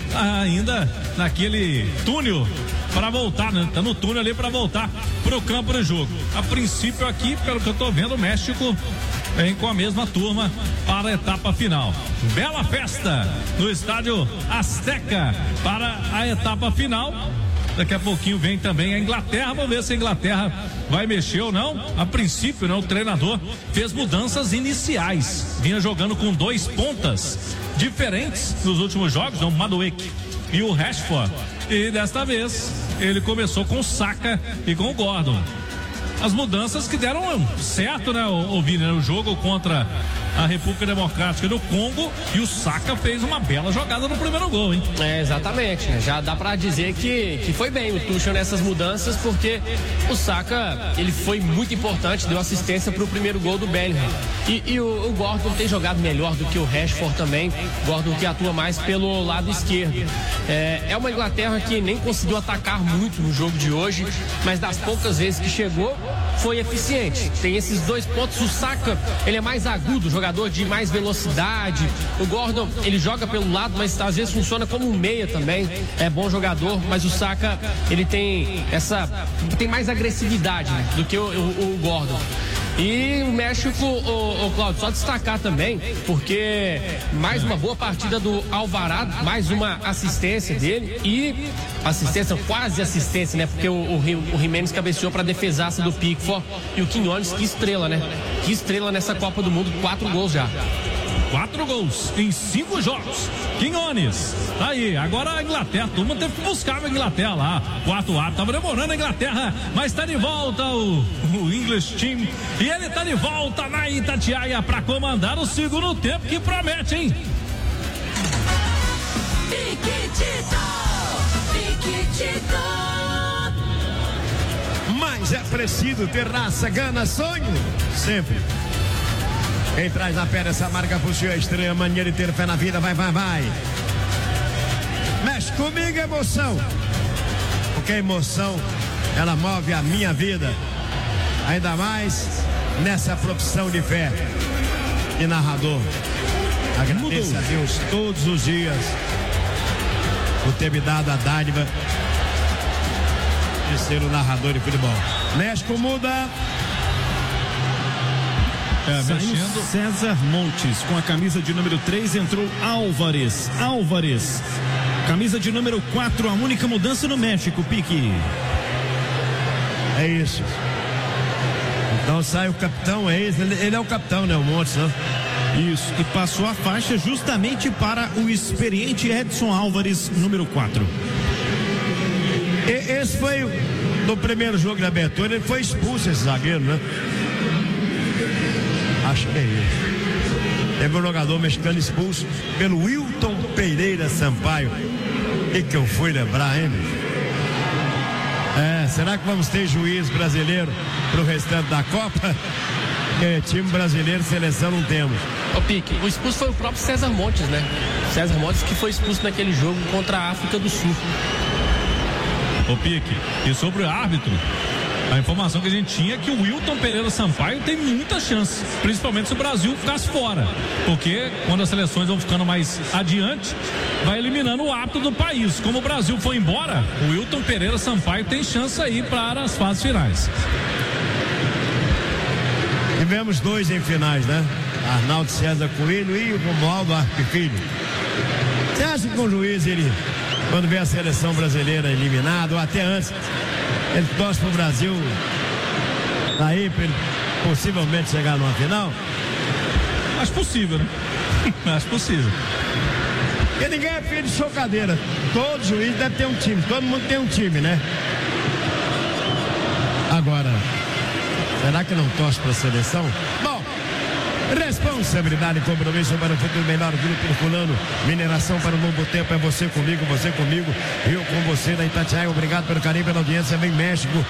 ainda naquele túnel para voltar, né? Tá no túnel ali para voltar pro campo de jogo. A princípio aqui, pelo que eu tô vendo, o México vem com a mesma turma para a etapa final. Bela festa no estádio Azteca para a etapa final. Daqui a pouquinho vem também a Inglaterra. Vamos ver se a Inglaterra vai mexer ou não. A princípio, né, o treinador fez mudanças iniciais. Vinha jogando com dois pontas diferentes nos últimos jogos, o Madueke e o Rashford. E desta vez ele começou com o Saka e com o Gordon. As mudanças que deram certo, né, o, o Vini, no jogo contra a República Democrática do Congo, e o Saka fez uma bela jogada no primeiro gol, hein? É, exatamente, né? Já dá pra dizer que, que foi bem o Tuchel nessas mudanças, porque o Saka, ele foi muito importante, deu assistência pro primeiro gol do Bellingham. E, e o, o Gordon tem jogado melhor do que o Rashford também, Gordon que atua mais pelo lado esquerdo. É, é uma Inglaterra que nem conseguiu atacar muito no jogo de hoje, mas das poucas vezes que chegou, foi eficiente. Tem esses dois pontos. O Saka, ele é mais agudo, jogador de mais velocidade. O Gordon, ele joga pelo lado, mas às vezes funciona como um meia também. É bom jogador, mas o Saka, ele tem essa, tem mais agressividade, né, do que o, o, o Gordon. E o México, o, o Cláudio, só destacar também, porque mais uma boa partida do Alvarado, mais uma assistência dele e assistência, quase assistência, né? Porque o, o, o Jimenez cabeceou para a defesaça do Pickford e o Quinones, que estrela, né? Que estrela nessa Copa do Mundo, quatro gols já. Quatro gols em cinco jogos. Quinones, tá aí. Agora a Inglaterra, a turma teve que buscar a Inglaterra lá. Quatro atos, tava demorando a Inglaterra, mas tá de volta o, o English Team. E ele tá de volta na Itatiaia pra comandar o segundo tempo, que promete, hein? Piquitita. preciso ter raça, gana, sonho, sempre. Quem traz na pé essa marca possui a estranha maneira de ter fé na vida, vai, vai, vai. Mexe comigo, emoção. Porque a emoção, ela move a minha vida. Ainda mais nessa profissão de fé e narrador. Agradeço a Deus todos os dias por ter me dado a dádiva de ser o narrador de futebol. México muda. É, mexendo. César Montes com a camisa de número três, entrou Álvares. Álvares. Camisa de número quatro, a única mudança no México, Pique. É isso. Então sai o capitão, é isso. Ele, ele é o capitão, né? O Montes, né? Isso, e passou a faixa justamente para o experiente Edson Álvares, número quatro. E, esse foi no primeiro jogo da abertura, ele foi expulso, esse zagueiro, né? Acho que é isso. Teve um jogador mexicano expulso pelo Wilton Pereira Sampaio. O que, que eu fui lembrar, hein, bicho? É, será que vamos ter juiz brasileiro pro restante da Copa? É, time brasileiro, seleção não temos. Ô Pique, o expulso foi o próprio César Montes, né? César Montes que foi expulso naquele jogo contra a África do Sul. Ô Pique, e sobre o árbitro, a informação que a gente tinha é que o Wilton Pereira Sampaio tem muita chance, principalmente se o Brasil ficasse fora, porque quando as seleções vão ficando mais adiante, vai eliminando o árbitro do país. Como o Brasil foi embora, o Wilton Pereira Sampaio tem chance aí para as fases finais. Tivemos dois em finais, né? Arnaldo César Coelho e o Romualdo Arpe Filho. Você acha que o juiz, ele, quando vê a seleção brasileira eliminada, ou até antes, ele torce pro Brasil daí para ele possivelmente chegar numa final? Acho possível, né? Acho possível. Porque ninguém é filho de chocadeira. Todo juiz deve ter um time, todo mundo tem um time, né? Agora, será que não torce para a seleção? Bom, responsabilidade e compromisso para o futuro melhor. Grupo Herculano, mineração para o novo tempo. É você comigo, você comigo, eu com você da Itatiaia. Obrigado pelo carinho, pela audiência. Vem México.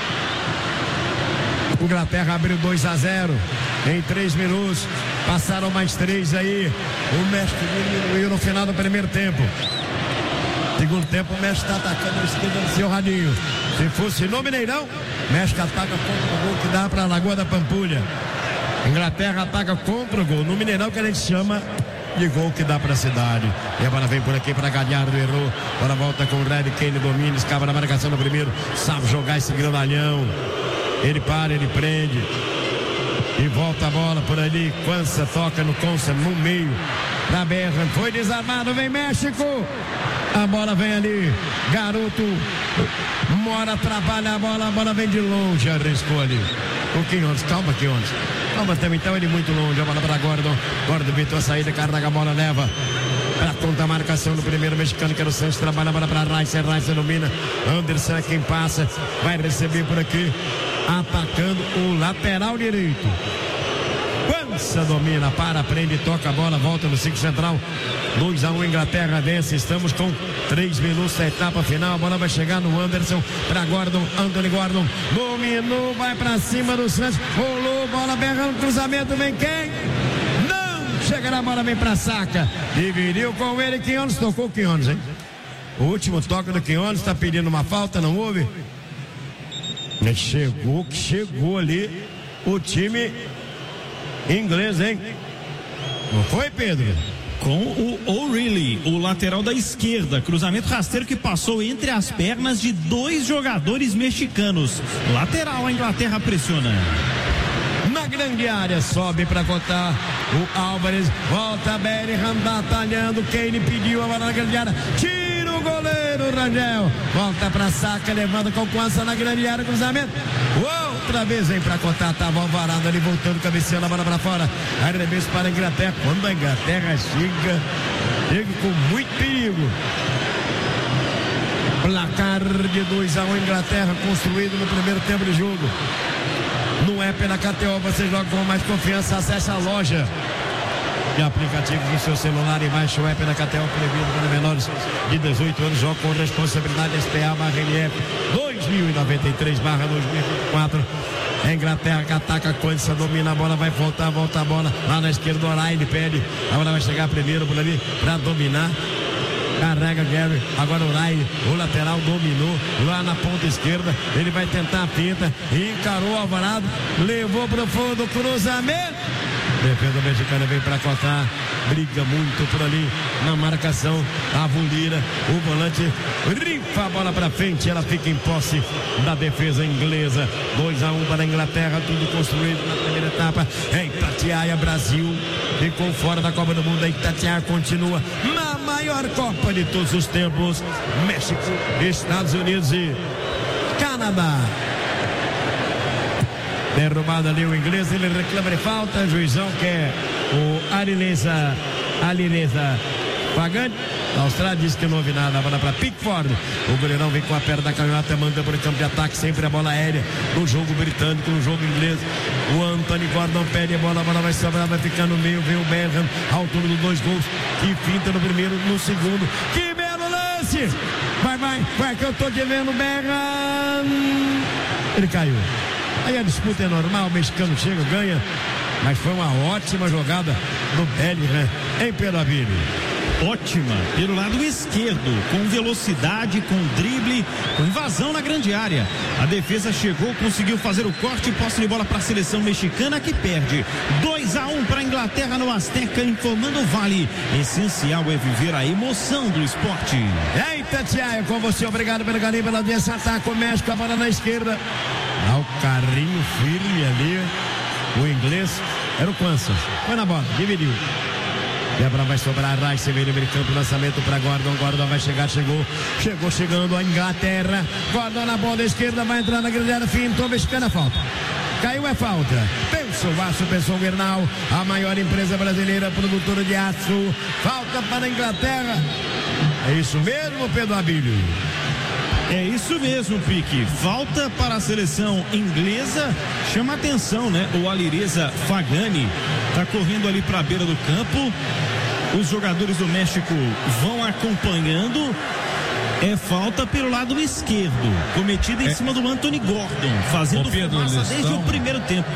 Inglaterra abriu dois a zero em três minutos. Passaram mais três aí. O México diminuiu no final do primeiro tempo. Segundo tempo, o México está atacando a esquerda do seu radinho. Se fosse no Mineirão, México ataca contra o gol que dá para a Lagoa da Pampulha. Inglaterra ataca contra o gol no Mineirão, que a gente chama de gol que dá para a cidade. E a bola vem por aqui para Galhardo, errou. Agora volta com o Red Kane, domina, escapa na marcação no primeiro. Sabe jogar esse grandalhão. Ele para, ele prende. E volta a bola por ali. Quança toca no Consa, no meio. Da Berra, foi desarmado, vem México. A bola vem ali, garoto Mora trabalha a bola, a bola vem de longe, arriscou ali. O Quinhones, calma Quinhones. Calma também, então ele muito longe, a bola para Gordon. Gordon evitou a saída, carrega a bola, leva para conta a marcação do primeiro mexicano, que era o Santos, trabalha a bola para Raíssa, Raíssa domina. Anderson é quem passa, vai receber por aqui, atacando o lateral direito. Quança domina, para, prende, toca a bola, volta no ciclo central. dois a um, Inglaterra vence. Estamos com três minutos da etapa final. A bola vai chegar no Anderson para Gordon. Anthony Gordon dominou, vai para cima do Santos. Rolou, bola berrando, cruzamento, vem quem? Não! Chega na bola, vem para Saca. Dividiu com ele, Quinhones, tocou o Quinhones, hein? O último toque do Quinhones, está pedindo uma falta, não houve? Ele chegou, que chegou ali o time inglês, hein? Não foi, Pedro? Com o O'Reilly, o lateral da esquerda, cruzamento rasteiro que passou entre as pernas de dois jogadores mexicanos. Lateral, a Inglaterra pressiona. Na grande área, sobe para cotar o Álvares, volta Bellingham batalhando, Kane pediu a bola na grande área, tira o goleiro Rangel, volta para Saca, levando com Quança na grande área, cruzamento, outra vez vem para cotar, tava Alvarado ali voltando, cabeceando a bola para fora, arremesso para a Inglaterra, quando a Inglaterra chega, chega com muito perigo. Placar de dois a um, Inglaterra construído no primeiro tempo de jogo. No app na K T O você joga com mais confiança, acesse a loja de aplicativos no seu celular e baixe o app da Catel, proibido para menores de dezoito anos, joga com responsabilidade. S P A barra N F dois mil e noventa e três barra dois mil e vinte e quatro. A Inglaterra que ataca, Coisa, domina a bola, vai voltar, volta a bola lá na esquerda, O'Reilly pede, a bola vai chegar primeiro por ali para dominar. Carrega Gary, agora o Rai, o lateral dominou lá na ponta esquerda, ele vai tentar a pinta, encarou o Alvarado, levou pro fundo, cruzamento, defesa mexicana vem para cortar, briga muito por ali na marcação, a Vulira, o volante rifa a bola para frente, ela fica em posse da defesa inglesa. Dois a um para a Inglaterra, tudo construído na primeira etapa. Em Itatiaia, Brasil ficou fora da Copa do Mundo. A Itatiaia continua na maior Copa de todos os tempos. México, Estados Unidos e Canadá. Derrubado ali o inglês, ele reclama de falta, o juizão quer o Arileza, Arileza Pagani. A Austrália diz que não houve nada, a bola para Pickford. O goleirão vem com a perna da canhota, manda por campo de ataque, sempre a bola aérea no jogo britânico, no jogo inglês. O Anthony Gordon pede a bola, a bola vai sobrar, vai ficar no meio, vem o Bellingham, altura dos dois gols, que finta no primeiro, no segundo. Que belo lance! Vai, vai, vai que eu tô te vendo, Bellingham! Ele caiu. Aí a disputa é normal, o mexicano chega, ganha, mas foi uma ótima jogada do Bellingham em Peraville. Ótima, pelo lado esquerdo, com velocidade, com drible, com invasão na grande área. A defesa chegou, conseguiu fazer o corte, posse de bola para a seleção mexicana que perde. dois a um para a Inglaterra no Azteca, informando o Vale. Essencial é viver a emoção do esporte. Eita, Tiago, com você, obrigado pelo carinho, pela audiência. Ataca o México, a bola na esquerda. Dá o carrinho firme ali. O inglês era o Kwanza. Foi na bola, dividiu. Débora vai sobrar, Rice vem no meio campo, lançamento para Gordon, Gordon vai chegar, chegou, chegou chegando a Inglaterra, Gordon na bola da esquerda, vai entrar na grande área, fintou, mexicana, falta. Caiu, é falta. Pensou o aço, pensou o Gernal, a maior empresa brasileira produtora de aço. Falta para a Inglaterra. É isso mesmo, Pedro Abílio? É isso mesmo, Pique. Falta para a seleção inglesa. Chama atenção, né? O Alireza Fagani tá correndo ali para a beira do campo. Os jogadores do México vão acompanhando. É falta pelo lado esquerdo, cometida em é. cima do Anthony Gordon, fazendo Pedro, fumaça desde estão... o primeiro tempo.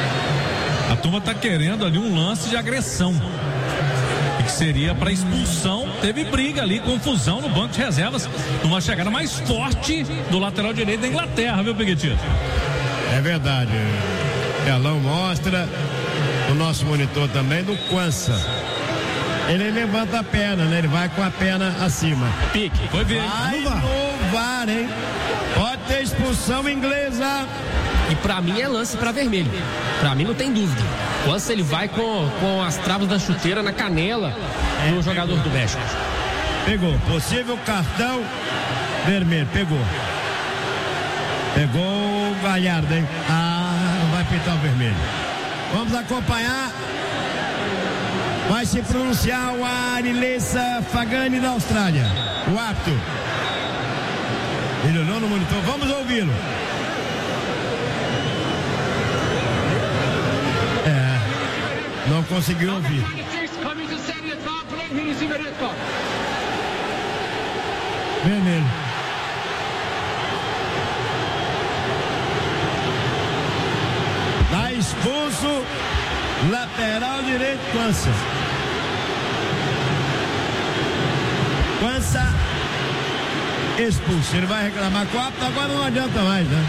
A turma tá querendo ali um lance de agressão, que seria para expulsão. Teve briga ali, confusão no banco de reservas, numa chegada mais forte do lateral direito da Inglaterra, viu, Peguetito? É verdade. O telão mostra, o nosso monitor também, do Kwanza. Ele levanta a perna, né? Ele vai com a perna acima. Pique, foi ver. Vai no V A R, hein? Pode ter expulsão inglesa. E pra mim é lance pra vermelho. Pra mim não tem dúvida. Quando ele vai com, com as travas da chuteira na canela é, do jogador pegou. do México. Pegou. Possível cartão vermelho. Pegou. Pegou o Galhardo, hein? Ah, não vai pintar o vermelho. Vamos acompanhar. Vai se pronunciar o Arileza Fagani da Austrália. O apto. Ele olhou no monitor. Vamos ouvi-lo. Não conseguiu ouvir. Vermelho. Tá expulso. Lateral direito, Kwanza. Kwanza expulso. Ele vai reclamar com o apto, agora não adianta mais, né?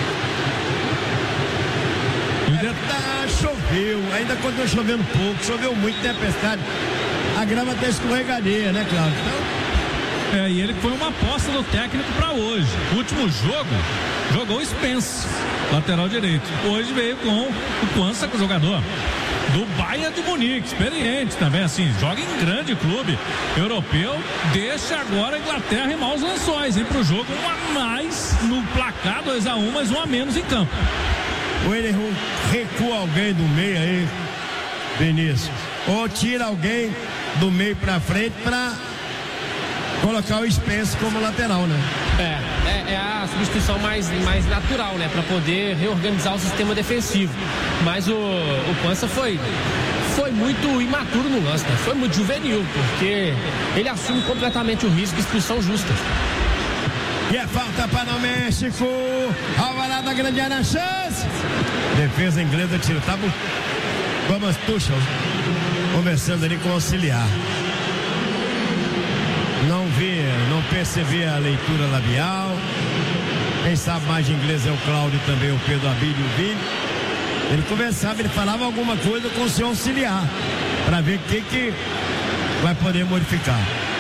Tá, choveu, ainda continua chovendo pouco, choveu muito, tempestade. A grama tá escorregadia, né, Cláudio? Então... É, e ele foi uma aposta do técnico para hoje. O último jogo, jogou o Spence, lateral direito. Hoje veio com o Kwanza, o jogador do Bayern de Munique, experiente também, assim, joga em grande clube europeu. Deixa agora a Inglaterra em maus lençóis, hein, pro jogo, um a mais no placar, dois a um, mas um a menos em campo. Ou ele recua alguém do meio aí, Vinícius, ou tira alguém do meio pra frente pra colocar o Spence como lateral, né? É, é, é a substituição mais, mais natural, né? Pra poder reorganizar o sistema defensivo. Mas o, o Kwanza foi foi muito imaturo no lance, né? Foi muito juvenil, porque ele assume completamente o risco, expulsão justa. E é falta para o México. Alvarado da grande área, chance. Defesa inglesa tira. Tá bom. Thomas Tuchel conversando ali com o auxiliar. Não vi, não percebi a leitura labial. Quem sabe mais de inglês é o Cláudio também, o Pedro Abílio e o Vini. Ele conversava, ele falava alguma coisa com o seu auxiliar, para ver o que, que vai poder modificar.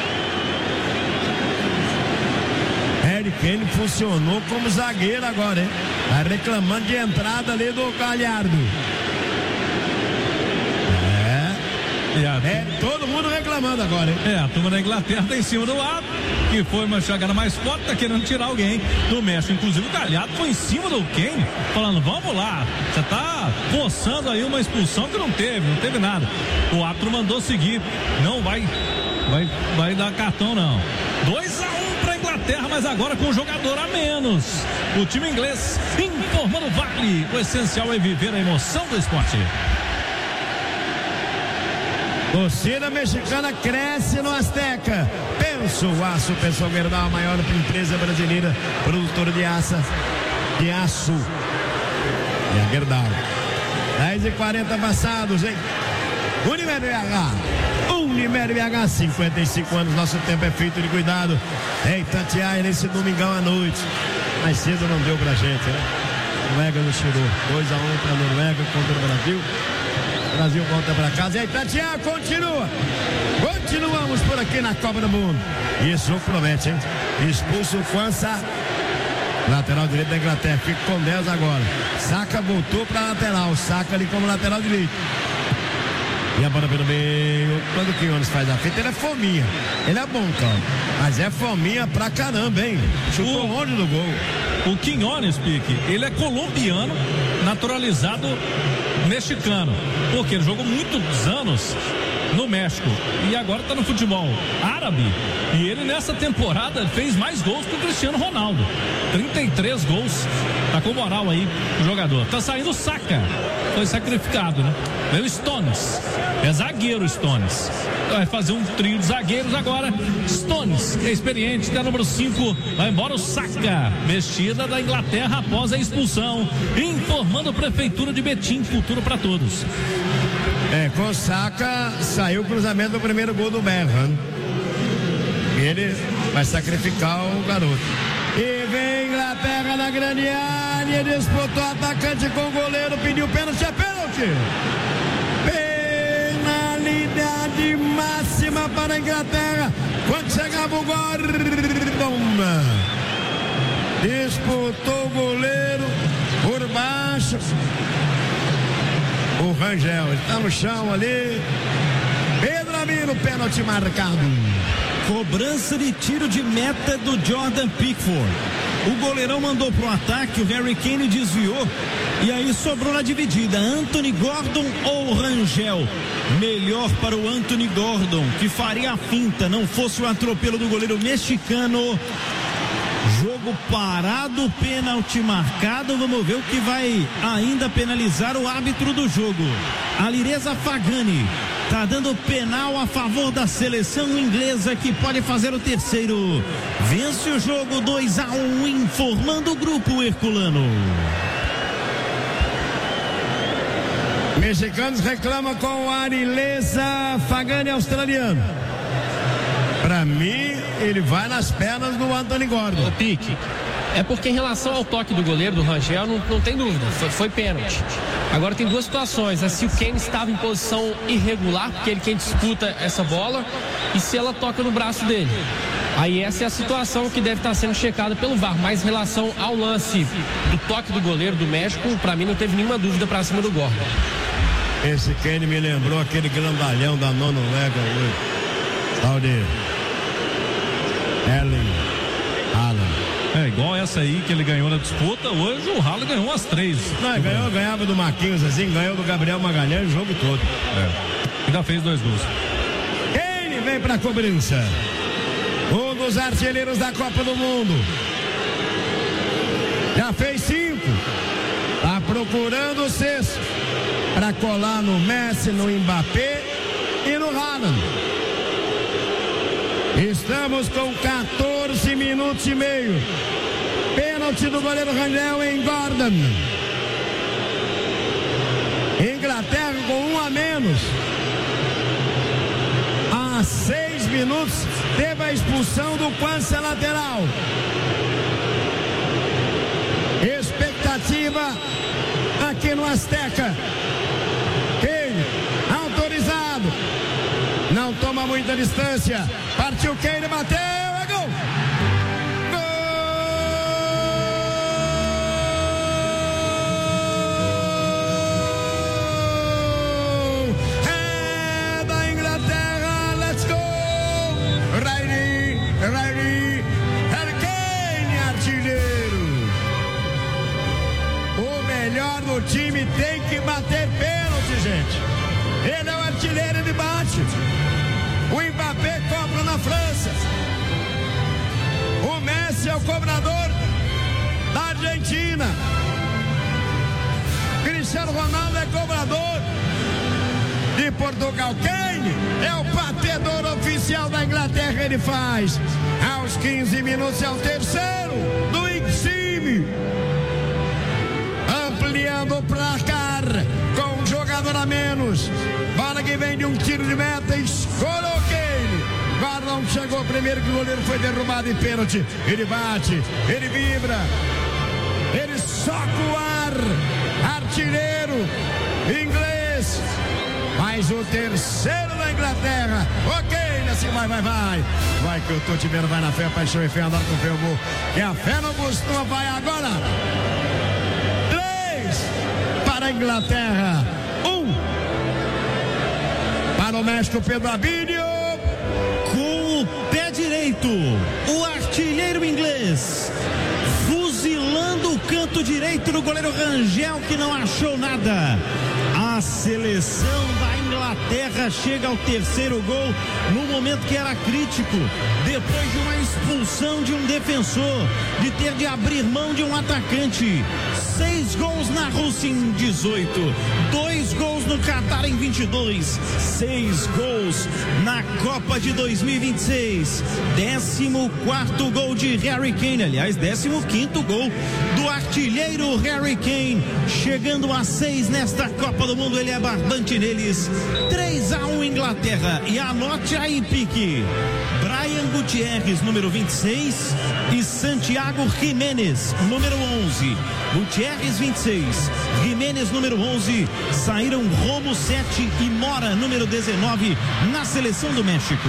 Harry Kane funcionou como zagueiro agora, hein? Tá reclamando de entrada ali do Galhardo. É. É, todo mundo reclamando agora, hein? É, a turma da Inglaterra tá em cima do lado, que foi uma chegada mais forte, tá querendo tirar alguém do México. Inclusive o Galhardo foi em cima do Kane, falando, vamos lá, você tá forçando aí uma expulsão que não teve, não teve nada. O árbitro mandou seguir, não vai, vai, vai dar cartão não. dois a um pra Inglaterra, mas agora com um jogador a menos. O time inglês informando o Vale, o essencial é viver a emoção do esporte. Torcida mexicana cresce no Azteca. Penso Aço, Pessoal Gerdau, a maior empresa brasileira produtora de aço. De aço. É a Gerdau. dez e quarenta passados, hein? Unimed B H. Unimed B H, cinquenta e cinco anos. Nosso tempo é feito de cuidado. Em Itatiaia, nesse domingão à noite. Mais cedo não deu pra gente, né? Noruega nos tirou. dois a um pra Noruega contra o Brasil. Brasil volta para casa. E aí, Tatiana, continua. Continuamos por aqui na Copa do Mundo. Isso promete, hein? Expulso o Kwanza. Lateral direito da Inglaterra. Fica com dez agora. Saka voltou para lateral. Saka ali como lateral direito. E a bola pelo meio. Quando o Quinones faz a feita, ele é fominha. Ele é bom, cara. Mas é fominha pra caramba, hein? Chutou longe do gol. O Quinones, Pique, ele é colombiano, naturalizado mexicano, porque ele jogou muitos anos no México e agora está no futebol árabe, e ele nessa temporada fez mais gols que o Cristiano Ronaldo, trinta e três gols. Tá com moral aí o jogador. Tá saindo o Saka, foi sacrificado, né? Veio Stones, é zagueiro Stones, vai fazer um trio de zagueiros agora. Stones, que é experiente, que é número cinco, vai embora o Saka, mexida da Inglaterra após a expulsão, informando a prefeitura de Betim, futuro para todos. É, com o Saka saiu o cruzamento do primeiro gol do Berran. Ele vai sacrificar o garoto. E vem Inglaterra na grande área, disputou o atacante com o goleiro, pediu pênalti, é pênalti. Penalidade máxima para a Inglaterra. Quando chegava o Gordon, disputou o goleiro por baixo. O Rangel, ele tá no chão ali. Pedro Amiro, pênalti marcado. Cobrança de tiro de meta do Jordan Pickford. O goleirão mandou pro ataque, o Harry Kane desviou. E aí sobrou na dividida, Anthony Gordon ou Rangel. Melhor para o Anthony Gordon, que faria a finta, não fosse o atropelo do goleiro mexicano. Jogo parado, pênalti marcado. Vamos ver o que vai ainda penalizar o árbitro do jogo. Alireza Fagani tá dando penal a favor da seleção inglesa, que pode fazer o terceiro. Vence o jogo dois a um, informando o grupo herculano. Mexicanos reclamam com o Alireza Fagani, australiano. Pra mim, ele vai nas pernas do Anthony Gordon. O pique. É porque em relação ao toque do goleiro, do Rangel, não, não tem dúvida, foi, foi pênalti. Agora tem duas situações, é se o Kane estava em posição irregular, porque ele quem disputa essa bola, e se ela toca no braço dele. Aí essa é a situação que deve estar sendo checada pelo V A R, mas em relação ao lance do toque do goleiro do México, pra mim não teve nenhuma dúvida pra cima do Gordon. Esse Kane me lembrou aquele grandalhão da Noruega hoje. Tal de Erling Haaland. É igual essa aí que ele ganhou na disputa. Hoje o Haaland ganhou umas três. Não, ele ganhou, ganhava do Marquinhos assim, ganhou do Gabriel Magalhães o jogo todo. É. Ainda fez dois gols. Kane vem pra cobrança. Um dos artilheiros da Copa do Mundo. Já fez cinco. Tá procurando o sexto. Pra para colar no Messi, no Mbappé e no Haaland. Estamos com quatorze minutos e meio. Pênalti do goleiro Rangel em Gordon. Inglaterra com um a menos. Há seis minutos teve a expulsão do Quance lateral. Expectativa aqui no Azteca. Kane, autorizado. Não toma muita distância. Partiu Kane, bateu, é gol. Harry Kane, artilheiro. O melhor do time tem que bater pênalti, gente. Ele é o artilheiro, ele bate. O Mbappé cobra na França. O Messi é o cobrador da Argentina. Cristiano Ronaldo é cobrador de Portugal. Kane é o batedor oficial da Inglaterra, ele faz. Aos quinze minutos é o terceiro do Insigne. Ampliando o placar com um jogador a menos. Bola que vem de um tiro de meta, escolou Kane. Gordon chegou primeiro, que o goleiro foi derrubado em pênalti. Ele bate, ele vibra, ele soca o ar. Artilheiro inglês. Mais o terceiro da Inglaterra. Ok, assim vai, vai, vai. Vai que o Totimeiro vai na fé, paixão e fé, andar com fé, o gol. E a fé não costuma, vai agora. Três para a Inglaterra. Um para o México, Pedro Abílio. Com o pé direito, o artilheiro inglês fuzilando o canto direito do goleiro Rangel, que não achou nada. A seleção da Inglaterra chega ao terceiro gol no momento que era crítico, depois de uma expulsão de um defensor, de ter de abrir mão de um atacante. Seis gols na Rússia em dezoito, dois gols no Catar em vinte e dois, seis gols na Copa de dois mil e vinte e seis, décimo quarto gol de Harry Kane, aliás, décimo quinto gol do artilheiro Harry Kane, chegando a seis nesta Copa do Mundo. Ele é barbante neles. Três a um Inglaterra. E anote aí, Pique: Brian Gutierrez, número vinte e seis, e Santiago Jiménez, número onze. Gutierrez, vinte e seis, Jiménez, número onze, saíram Romo, sete, e Mora, número dezenove, na seleção do México.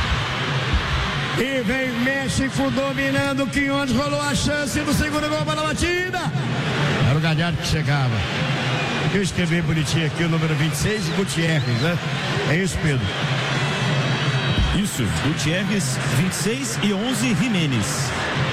E vem México dominando. Quinones rolou a chance do segundo gol para a batida. Era o Galhardo que chegava. Eu escrevi bonitinho aqui o número vinte e seis, Gutierrez, né? É isso, Pedro? Isso, Gutierrez, vinte e seis, e onze, Jiménez.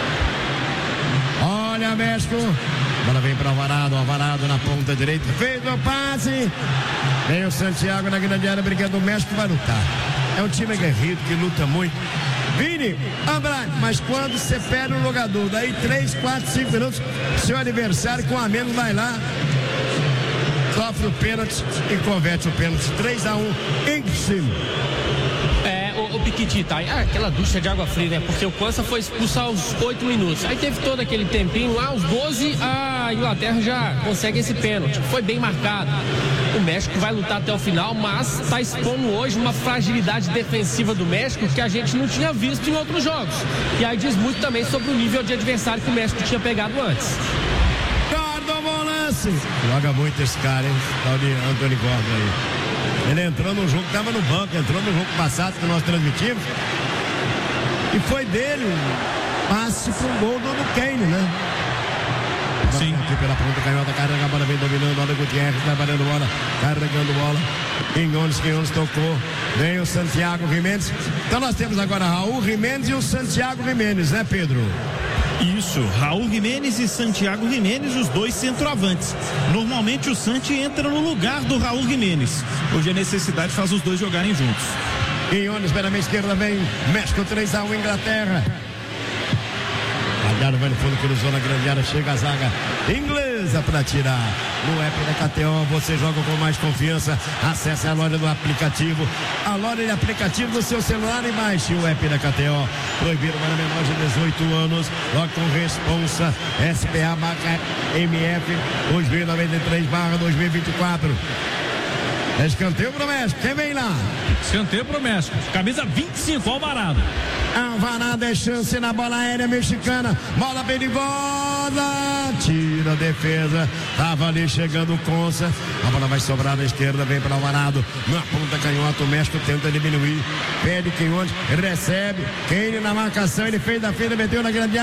Olha, México. Bola vem para o Alvarado, Alvarado na ponta direita, fez o passe. Vem o Santiago na grande área, brigando. O México vai lutar. É um time aguerrido que luta muito. Vini, Andrade, mas quando você perde um jogador, daí três, quatro, cinco minutos, seu adversário com a menos vai lá, sofre o pênalti e converte o pênalti. três a um em cima. É, o, o Piquitita, ah, aquela ducha de água fria, né? Porque o Quance foi expulso aos oito minutos. Aí teve todo aquele tempinho lá, aos doze, a Inglaterra já consegue esse pênalti. Foi bem marcado. O México vai lutar até o final, mas está expondo hoje uma fragilidade defensiva do México que a gente não tinha visto em outros jogos. E aí diz muito também sobre o nível de adversário que o México tinha pegado antes. Gordon, bom lance. Joga muito esse cara, hein? Tal de Anthony Gordon aí. Ele entrou no jogo, estava no banco, entrou no jogo passado que nós transmitimos. E foi dele o passe pro gol do, do Kane, né? Sim. Aqui pela ponta, canhota, carrega a bola, vem dominando. Olha o Gutierrez, trabalhando bola, carregando bola. Quinones, Quinones tocou. Vem o Santiago Jiménez. Então nós temos agora Raul Jiménez e o Santiago Jiménez, né, Pedro? Isso, Raul Jiménez e Santiago Jiménez, os dois centroavantes. Normalmente o Santi entra no lugar do Raul Jiménez. Hoje a necessidade faz os dois jogarem juntos. Quinones pela meia esquerda, vem México, três a um Inglaterra. Já vai no fundo, cruzou na grande área, chega a zaga inglesa para tirar. No app da K T O você joga com mais confiança. Acesse a loja do aplicativo, a loja de aplicativo do seu celular e baixe o app da K T O. Proibido para menores de dezoito anos. Logo com responsa. S P A marca M F dois mil e noventa e três barra dois mil e vinte e quatro. Escanteio pro México. Quem vem lá? Escanteio pro México. Camisa vinte e cinco, Alvarado. Alvarado é chance na bola aérea mexicana. Bola perigosa. Tira a defesa. Tava ali chegando o Consa. A bola vai sobrar na esquerda. Vem para Alvarado. Na ponta canhota. O México tenta diminuir. Pede Quinhones. Recebe. Kane na marcação. Ele fez da feira. Meteu na grande área.